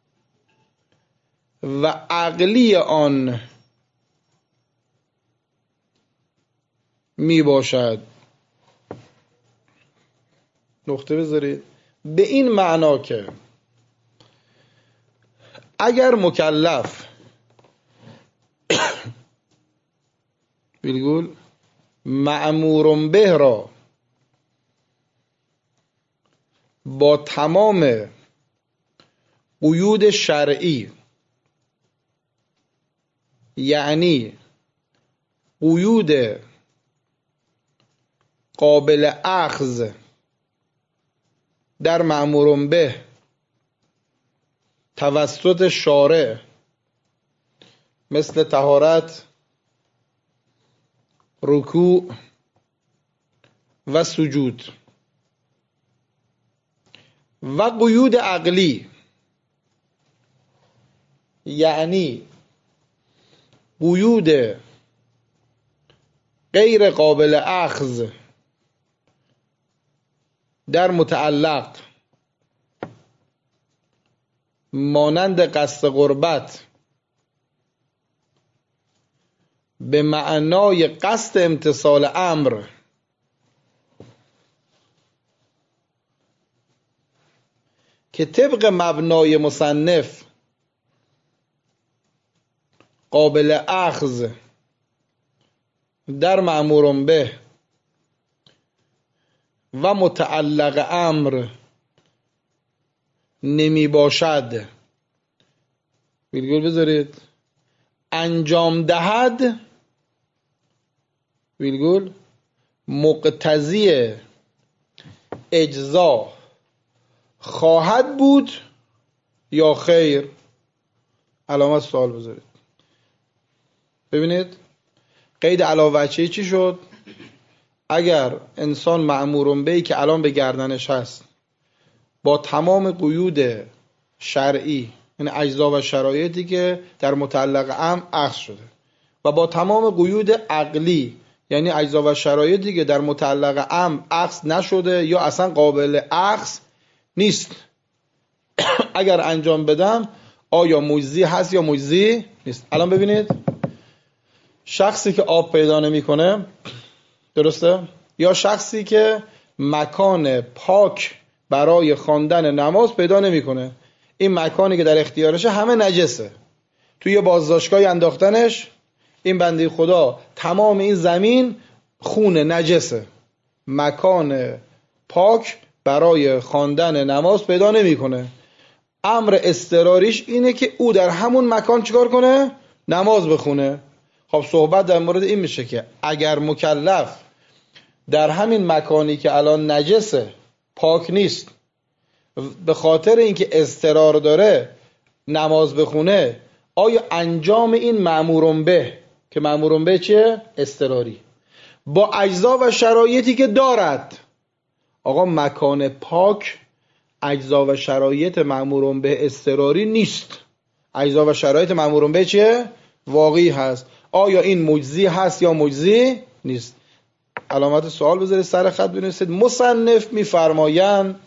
و عقلی آن می باشد. نقطه بذارید. به این معنا که اگر مکلف ویرگول مأمورون به را با تمام قیود شرعی، یعنی قیود قابل اخذ در مأمورون به توسط شارع، مثل طهارت، رکوع و سجود، و قیود عقلی، یعنی قیود غیر قابل اخذ در متعلق، مانند قصد قربت به معنای قصد امتثال امر که طبق مبنای مصنف قابل اخذ در مأمور به و متعلق امر نمی باشد، ویرگول بذارید، انجام دهد، ویرگول، مقتضی اجزا خواهد بود یا خیر. علامت سوال بذارید. ببینید قید علاوه چی شد؟ اگر انسان مأمور بهی که الان به گردنش هست با تمام قیود شرعی، یعنی اجزا و شرایطی که در متعلق امر اخذ شده، و با تمام قیود عقلی، یعنی اجزا و شرایطی که در متعلق امر اخذ نشده یا اصلا قابل اخذ نیست، اگر انجام بدم آیا مجزی هست یا مجزی نیست؟ الان ببینید شخصی که آب پیدا نمیکنه، درسته؟ یا شخصی که مکان پاک برای خواندن نماز پیدا نمیکنه، این مکانی که در اختیارشه همه نجسه، توی بازداشتگاهی انداختنش، این بنده خدا تمام این زمین خون نجسه، مکان پاک برای خواندن نماز پیدا نمیکنه. امر اضطراریش اینه که او در همون مکان چیکار کنه؟ نماز بخونه. خب صحبت در مورد این میشه که اگر مکلف در همین مکانی که الان نجسه، پاک نیست، به خاطر اینکه اضطرار داره نماز بخونه، آیا انجام این مأمور به، که مأمور به چیه؟ اضطراری، با اجزا و شرایطی که دارد، آقا مکان پاک اجزا و شرایط مأمور به اضطراری نیست، اجزا و شرایط مأمور به چیه؟ واقعی هست. آیا این مجزی هست یا مجزی نیست؟ علامت سوال بذارید سر خط بنویسید. مصنف میفرمایند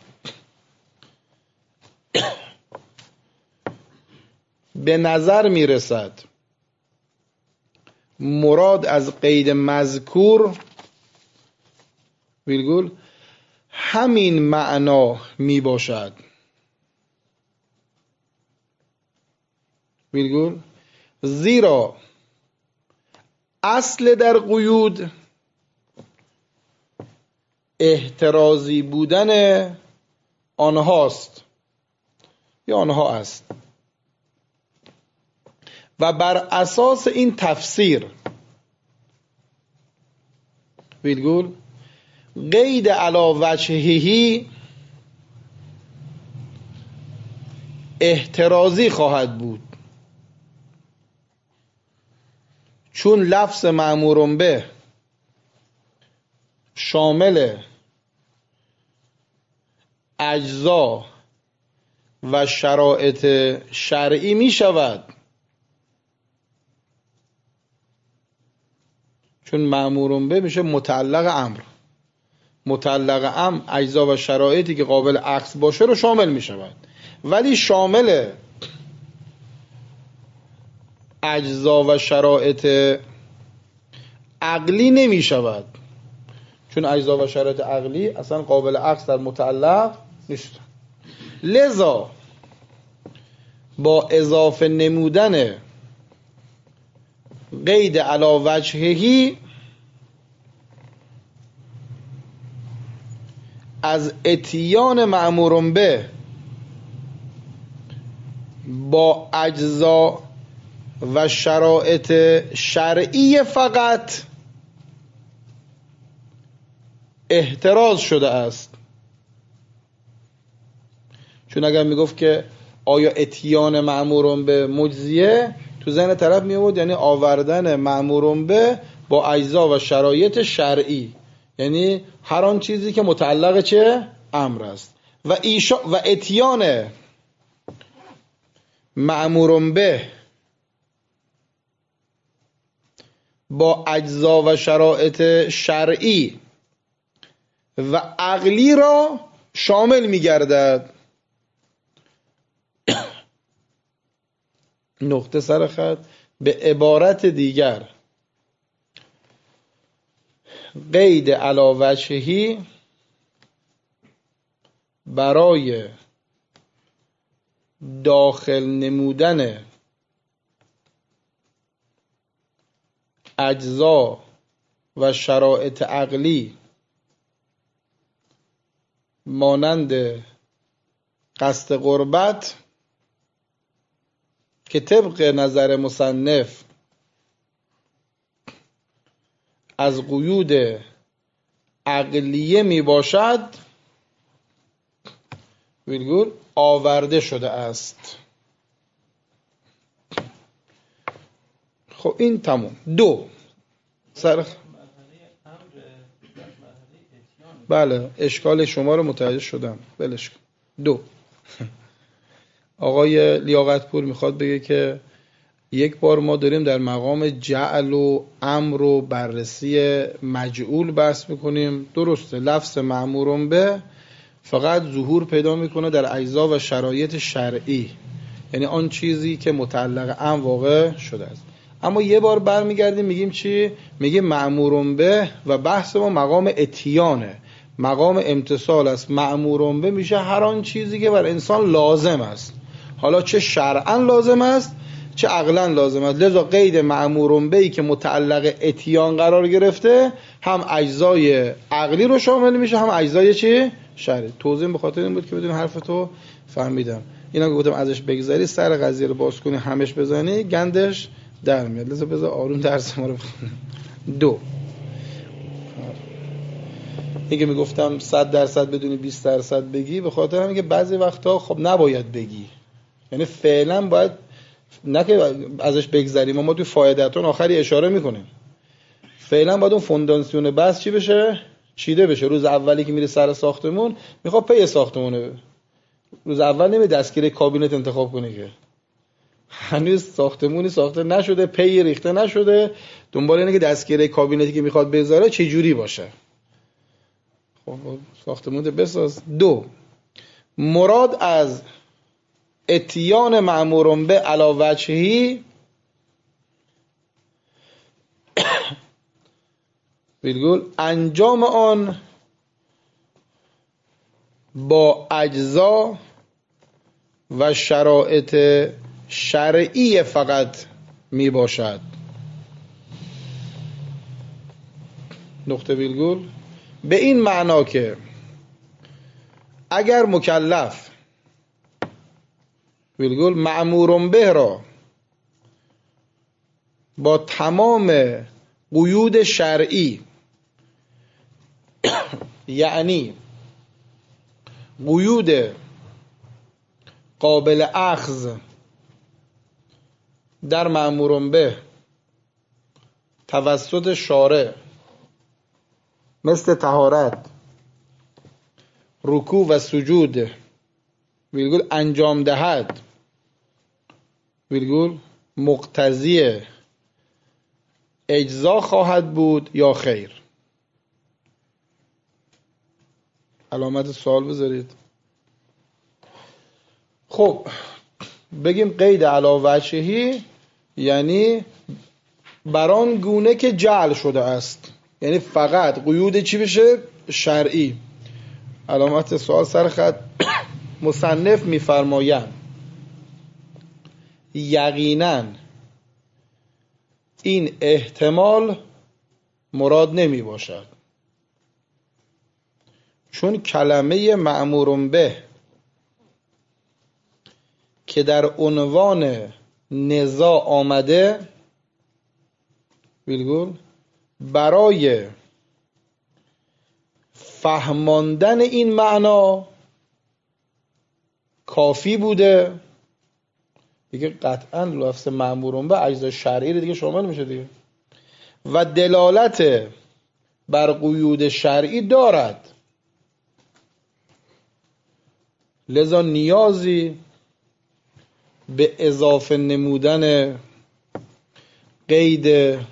به نظر میرسد مراد از قید مذکور ویرگول همین معنا می باشد، ویرگول، زیرا اصل در قیود احترازی بودن آنهاست یا آنها است، و بر اساس این تفسیر ویرگول قید علی وجهه احترازی خواهد بود، چون لفظ مأمور به شامل اجزا و شرایط شرعی می شود، چون مأمور به میشه متعلق امر، متعلق امر اجزا و شرایطی که قابل عکس باشه رو شامل می شود، ولی شامل اجزا و شرایط عقلی نمی شود، چون اجزا و شرایط عقلی اصلا قابل عکس در متعلق نیست. لذا با اضافه نمودن قید علی وجهه از اتیان مأمور به با اجزا و شرایط شرعی فقط احتراز شده است. چون اگر میگفت که آیا اتیان مأمور به مجزیه، تو ذهن طرف میاد یعنی آوردن مأمور به با اجزا و شرایط شرعی، یعنی هر آن چیزی که متعلق چه؟ امر است. و اتیان مأمور به با اجزا و شرایط شرعی و عقلی را شامل می‌گردد. نقطه سر خط. به عبارت دیگر قید علی وجهه برای داخل نمودن اجزا و شرایط عقلی مانند قصد قربت که طبق نظر مصنف از قیود عقلیه می باشد ویرگول آورده شده است. خب این تموم. دو سر بله اشکال شما رو متوجه شدم. بلش کن. دو آقای لیاقتپور میخواد بگه که یک بار ما داریم در مقام جعل و امر و بررسی مجعول بحث میکنیم. درسته لفظ مأمورون به فقط ظهور پیدا میکنه در اجزا و شرایط شرعی، یعنی آن چیزی که متعلق امر واقع شده است. اما یه بار برمیگردیم میگیم چی؟ میگیم مأمورون به و بحث ما مقام اتیانه، مقام امتصال است. مأمورون به میشه هر آن چیزی که بر انسان لازم است، حالا چه شرعاً لازم است چه عقلاً لازم است. لذا قید مأمورون بهی که متعلق اتیان قرار گرفته هم اجزای عقلی رو شامل میشه هم اجزای چی؟ شرعی. توضیح به خاطر این بود که بدون حرف تو فهمیدم. اینا گفتم ازش بگذری سر قضیه رو باز کنی همش بزنی گندش در میاد. لذا بذار آروم درس ما رو بخونیم. دو اینکه میگفتم 100% بدونی 20% بگی به خاطر همین که بعضی وقتا خب نباید بگی، یعنی فعلا باید نه که ازش بگذریم. ما توی فایده‌تون آخری اشاره میکنیم فعلا باید اون فونداسیون بس چی بشه؟ چیده بشه. روز اولی که میره سر ساختمون میخواد پی ساختمونه، روز اول نمی دستگیره کابینت انتخاب کنه که هنوز ساختمونی ساخته نشده، پی ریخته نشده، دنبال اینه که دستگیره کابینتی که میخواد بذاره چه جوری باشه. خب ساختمون بساز. دو مراد از اتیان مأمورون به علی وجهی ویرگول انجام آن با اجزا و شرایط شرعی فقط می باشد. نقطه ویرگول به این معنا که اگر مکلف ویرگول مأمورون به را با تمام قیود شرعی یعنی قیود قابل اخذ در مأمورون به توسط شارع مثل طهارت، رکوع و سجود ویرگول انجام دهد ویرگول مقتضی اجزا خواهد بود یا خیر؟ علامت سوال بذارید. خب بگیم قید علی وجهی یعنی بران گونه که جعل شده است، یعنی فقط قیود چی بشه؟ شرعی. علامت سوال سر خط. مصنف میفرمایند یقینا این احتمال مراد نمی باشد، چون کلمه مأمورون به که در عنوان نزاع آمده ویرگول برای فهماندن این معنا کافی بوده. دیگه قطعا لفظ مأمورون به اجزای شرعی دیگه شامل میشه دیگه و دلالت بر قیود شرعی دارد. لذا نیازی به اضافه نمودن قید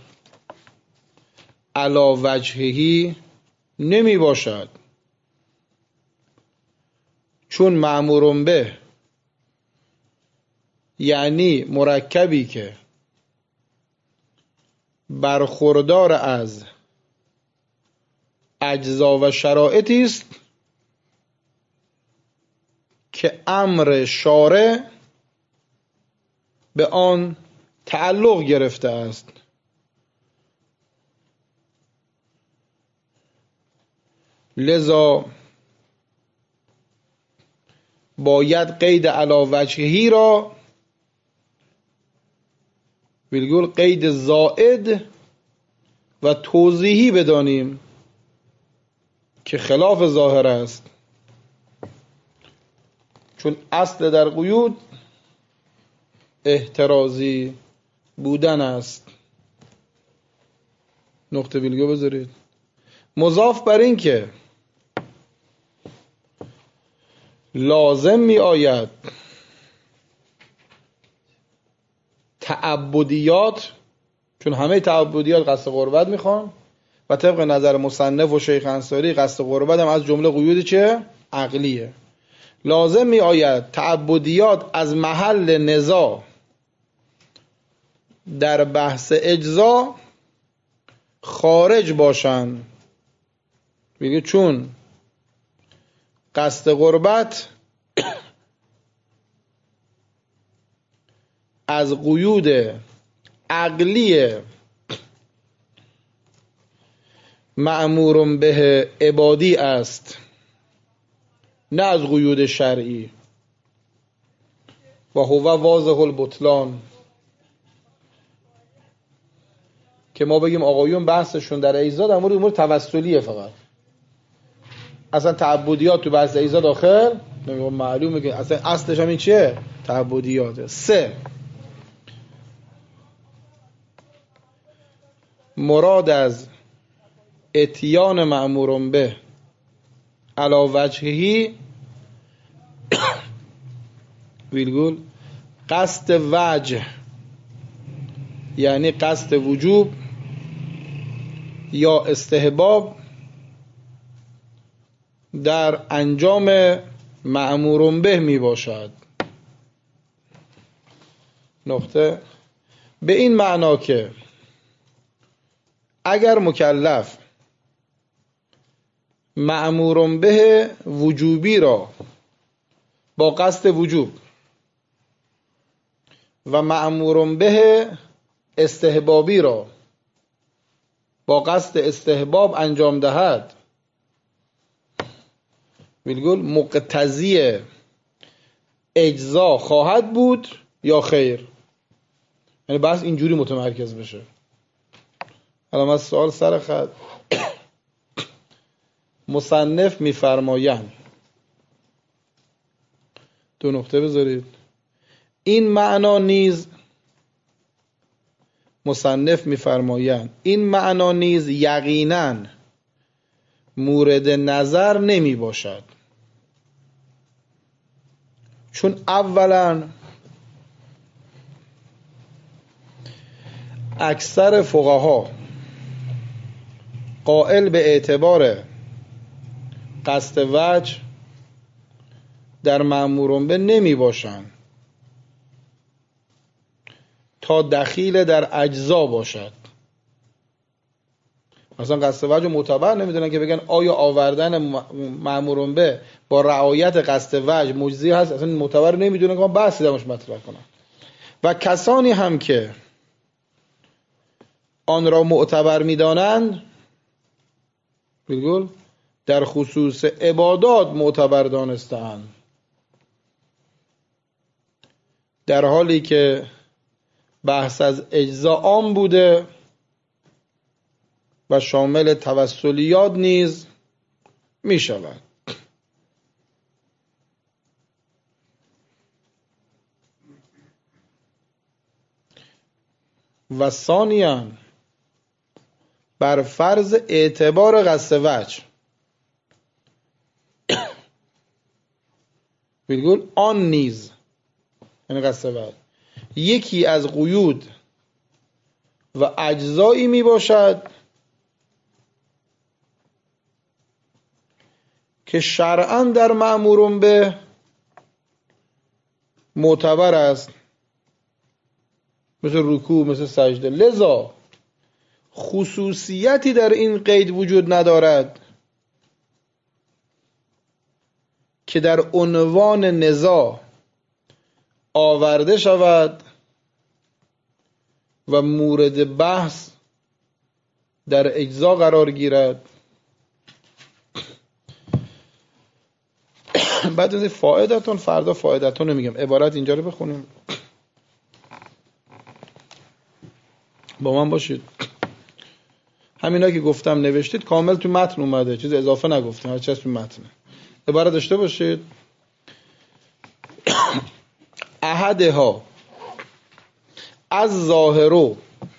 علی وجهی نمی باشد، چون مأمورون به یعنی مرکبی که برخوردار از اجزا و شرایطی است که امر شارع به آن تعلق گرفته است. لذا باید قید علی وجهی را ویرگول قید زائد و توضیحی بدانیم که خلاف ظاهر است، چون اصل در قیود احترازی بودن است. نقطه ویرگول بذارید. مضاف بر این که لازم می آید تعبدیات، چون همه تعبدیات قصد قربت میخوان و طبق نظر مصنف و شیخ انصاری قصد قربت هم از جمله قیود چه؟ عقلیه. لازم می آید تعبدیات از محل نزاع در بحث اجزا خارج باشند. میگه چون قصد قربت از قیود عقلی مأمور به عبادی است، نه از قیود شرعی. و هو واضح البطلان، که ما بگیم آقایون بحثشون در ایزا در مورد امور توسلیه، فقط اصلا تعبدیات تو بحث ایزا داخل نمیگم. معلومه که اصلا اصلش هم این چیه؟ تعبدیاته. 3. مراد از اتیان مأمور به علی وجهی ویرگول قصد وجه، یعنی قصد وجوب یا استحباب در انجام مأمور به می باشد. نقطه به این معنا که اگر مکلف مأمور به وجوبی را با قصد وجوب و مأمور به استحبابی را با قصد استحباب انجام دهد، ویرگول مقتضی اجزا خواهد بود یا خیر. یعنی بس اینجوری متمرکز بشه. الان سوال سر خط. مصنف میفرمایند 2 نقطه بذارید. این معنا نیز مصنف میفرمایند این معنا نیز یقیناً مورد نظر نمی باشد، چون اولا اکثر فقها قائل به اعتبار قصد وجه در مأمور به نمی باشند تا دخیل در اجزا باشد. مثلا قصد وجه معتبر نمیدونن که بگن آیا آوردن مأمور به با رعایت قصد وجه مجزی هست، اصلا معتبر نمیدونن که ما بحثی درش مطرح کنن. و کسانی هم که آن را معتبر میدانند بگول در خصوص عبادات معتبر دانستند، در حالی که بحث از اجزا عام بوده و شامل توسلیات نیز می شود. و ثانیاً بر فرض اعتبار قصد وجه ویرگول آن نیز، یعنی قصد وجه، یکی از قیود و اجزایی می باشد که شرعاً در مأمور به معتبر است، مثل رکوع، مثل سجده. لذا خصوصیتی در این قید وجود ندارد که در عنوان نزاع آورده شود و مورد بحث در اجزا قرار گیرد. بعد از فائدتون، فردا فائدتون رو میگم. عبارت اینجا رو بخونیم، با من باشید. همینا که گفتم نوشتید کامل تو متن اومده، چیز اضافه نگفتم، هر چیز تو متنه. عبارت داشته باشید. احدها از ظاهرو،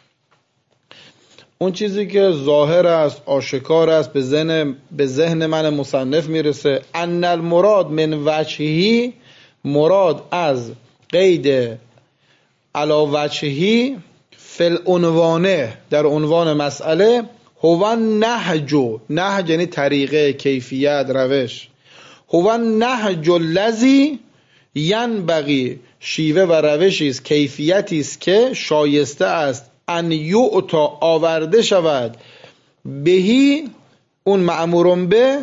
اون چیزی که ظاهر است، آشکار است، به ذهن من مصنف میرسه. ان المراد من وجهی، مراد از قید علی وجهی فی العنوانه، در عنوان مسئله، هو نهج، نهج یعنی طریقه، کیفیت، روش. هو نهج الذی ینبغی، شیوه و روشی است، کیفیتی است که شایسته است ان یعطا، آورده شود، بهی، اون مأمورون به،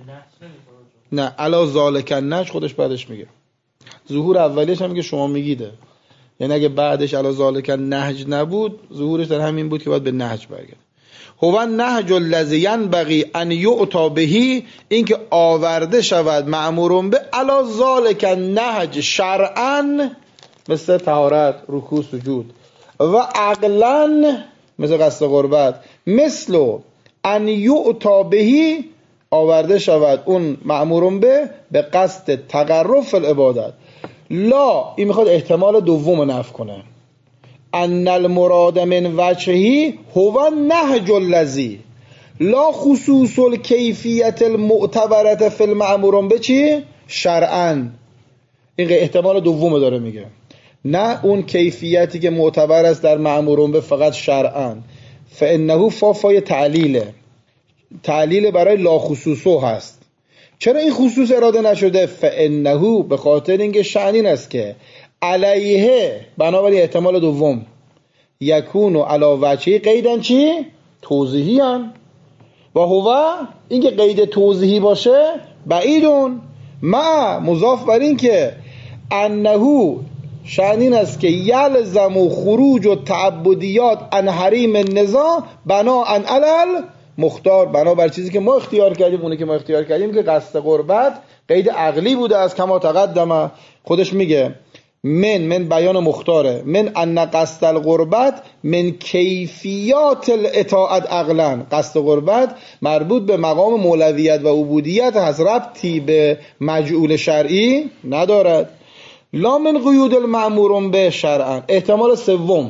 نه علا ذالک النهج خودش بعدش میگه. ظهور اولیش هم میگه شما میگیده، یعنی اگه بعدش علا ذالک النهج نبود، ظهورش در همین بود که باید به نهج برگرد. هو نهج الذی ینبغی ان یعطا بهی، این که آورده شود مأمورون به علا ذالک النهج شرعا، مثل طهارت، رکوع، سجود، و عقلا مثل قصد قربت، مثل ان یعطا بهی، آورده شود اون مأمورون به قصد تقرب فی العبادت. لا، این میخواد احتمال دوم نفی کنه. ان المراد من وجهی هو نهج الذی لا خصوص الکیفیت المعتبرة فی المأمورون به چی؟ شرعا. این احتمال دوم داره میگه، نه اون کیفیتی که معتبر است در مأمورون به فقط شرعا. فانه فای تعلیله، تعلیل برای لا خصوصو هست. چرا این خصوص اراده نشده؟ فانه، به خاطر اینکه شأن این است که علیه، بنابراین احتمال دوم، یکونو علی وجهی قیدن چی؟ توضیحی هم. و هو، اینکه قید توضیحی باشه، بعیدون، مع مضاف بر این که انه، شأن این است که یلزم خروج و تعبدیات عن حریم النزاع بناء علی مختار، بنابر چیزی که ما اختیار کردیم. اونه که ما اختیار کردیم که قصد قربت قید عقلی بوده از کما تقدم. خودش میگه من بیان مختاره، من ان قصد القربت من کیفیات الاطاعت عقلا، قصد قربت مربوط به مقام مولویت و عبودیت هست، ربطی به مجعول شرعی ندارد. لا من قیود المأمورون به شرعا. احتمال سوم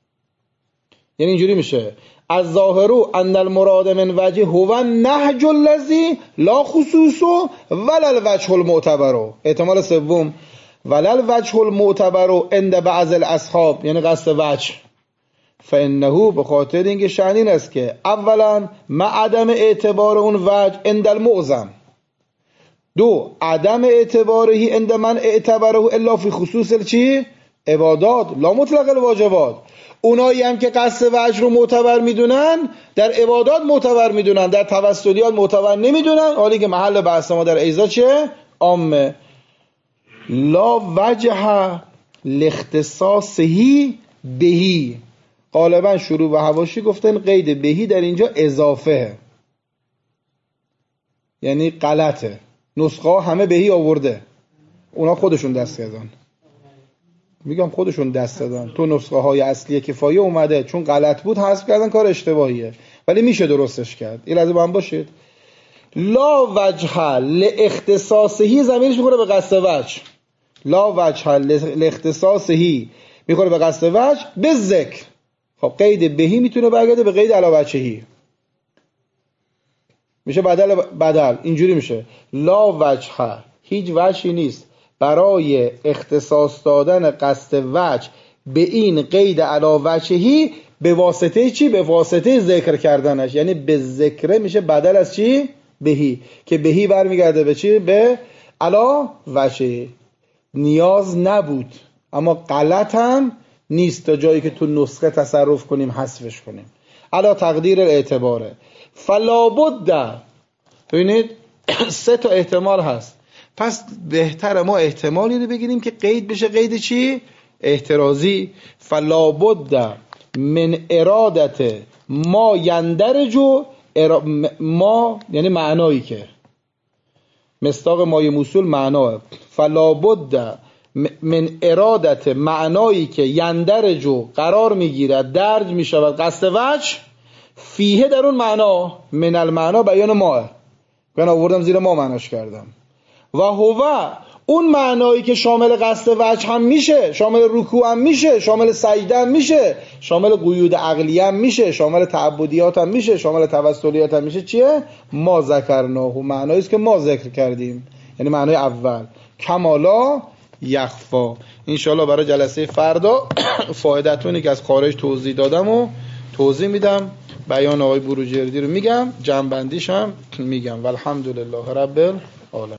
یعنی اینجوری میشه از ظاهرو ان المراد من وجه هو نهج الذی لا خصوص ولا الوجه المعتبر. احتمال سوم ولا الوجه المعتبر عند بعض الاصحاب، یعنی قصد وجه. فانه، به خاطر اینکه شأن این است که اولا ما عدم اعتبار اون وجه عند المعظم، دو عدم اعتبارهی عند من اعتبره الا فی خصوص چی؟ عبادات لا مطلق الواجبات. اونایی هم که قصد وجه رو معتبر میدونن در عبادات معتبر میدونن، در توسلیات معتبر نمیدونن، حالی که محل بحث ما در ایزا چه؟ عامه. لا وجه لاختصاصهی بهی. غالبا شروع و حواشی گفتن قید بهی در اینجا اضافه، یعنی غلطه. نسخه ها همه بهی آورده، اونا خودشون دست دادن. میگم خودشون دست دادن. تو نسخه های اصلی کفایه اومده چون غلط بود حذف کردن، کار اشتباهیه، ولی میشه درستش کرد. این لحظه با هم باشید. لا وجه لاختصاصهی زمینش میخوره به قصد وجه. لا وجه لاختصاصهی میخوره به قصد وجه به ذکر. خب قید بهی میتونه برگرده به قید علی وجهی، میشه بدل. اینجوری میشه لا وجه، هیچ وجهی نیست برای اختصاص دادن قصد وجه به این قید علی وجهی به واسطه چی؟ به واسطه ذکر کردنش. یعنی به ذکر میشه بدل از چی؟ بهی، که بهی برمیگرده به چی؟ به علی وجهی. نیاز نبود اما غلط هم نیست تا جایی که تو نسخه تصرف کنیم حذفش کنیم. علی تقدیر الاعتباره. فلا بد، ببینید سه تا احتمال هست، پس بهتره ما احتمالی رو بگیریم که قید بشه قید چی؟ احترازی. فلا بد من ارادت ما یندرجو ما یعنی معنایی که مصداق مای موصول معناه فلا بد من ارادت معنایی که یندرجو قرار میگیرد درج میشود قصد وجه فیه در اون معنا من المعنا بیان ما من آوردم زیر ما معناش کردم و هو اون معنایی که شامل قصد وجه هم میشه شامل رکوع هم میشه شامل سجده هم میشه شامل قیود عقلی هم میشه شامل تعبدیات هم میشه شامل توسلیات هم میشه چیه؟ ما ذکرناه معنایی است که ما ذکر کردیم یعنی معنای اول کمالا یخفا. انشالله برای جلسه فردا فایدتونی که از خارج توضیح دادم و توضیح میدم بیان آقای بروجردی رو میگم جمع بندیش هم میگم والحمدلله رب العالمین.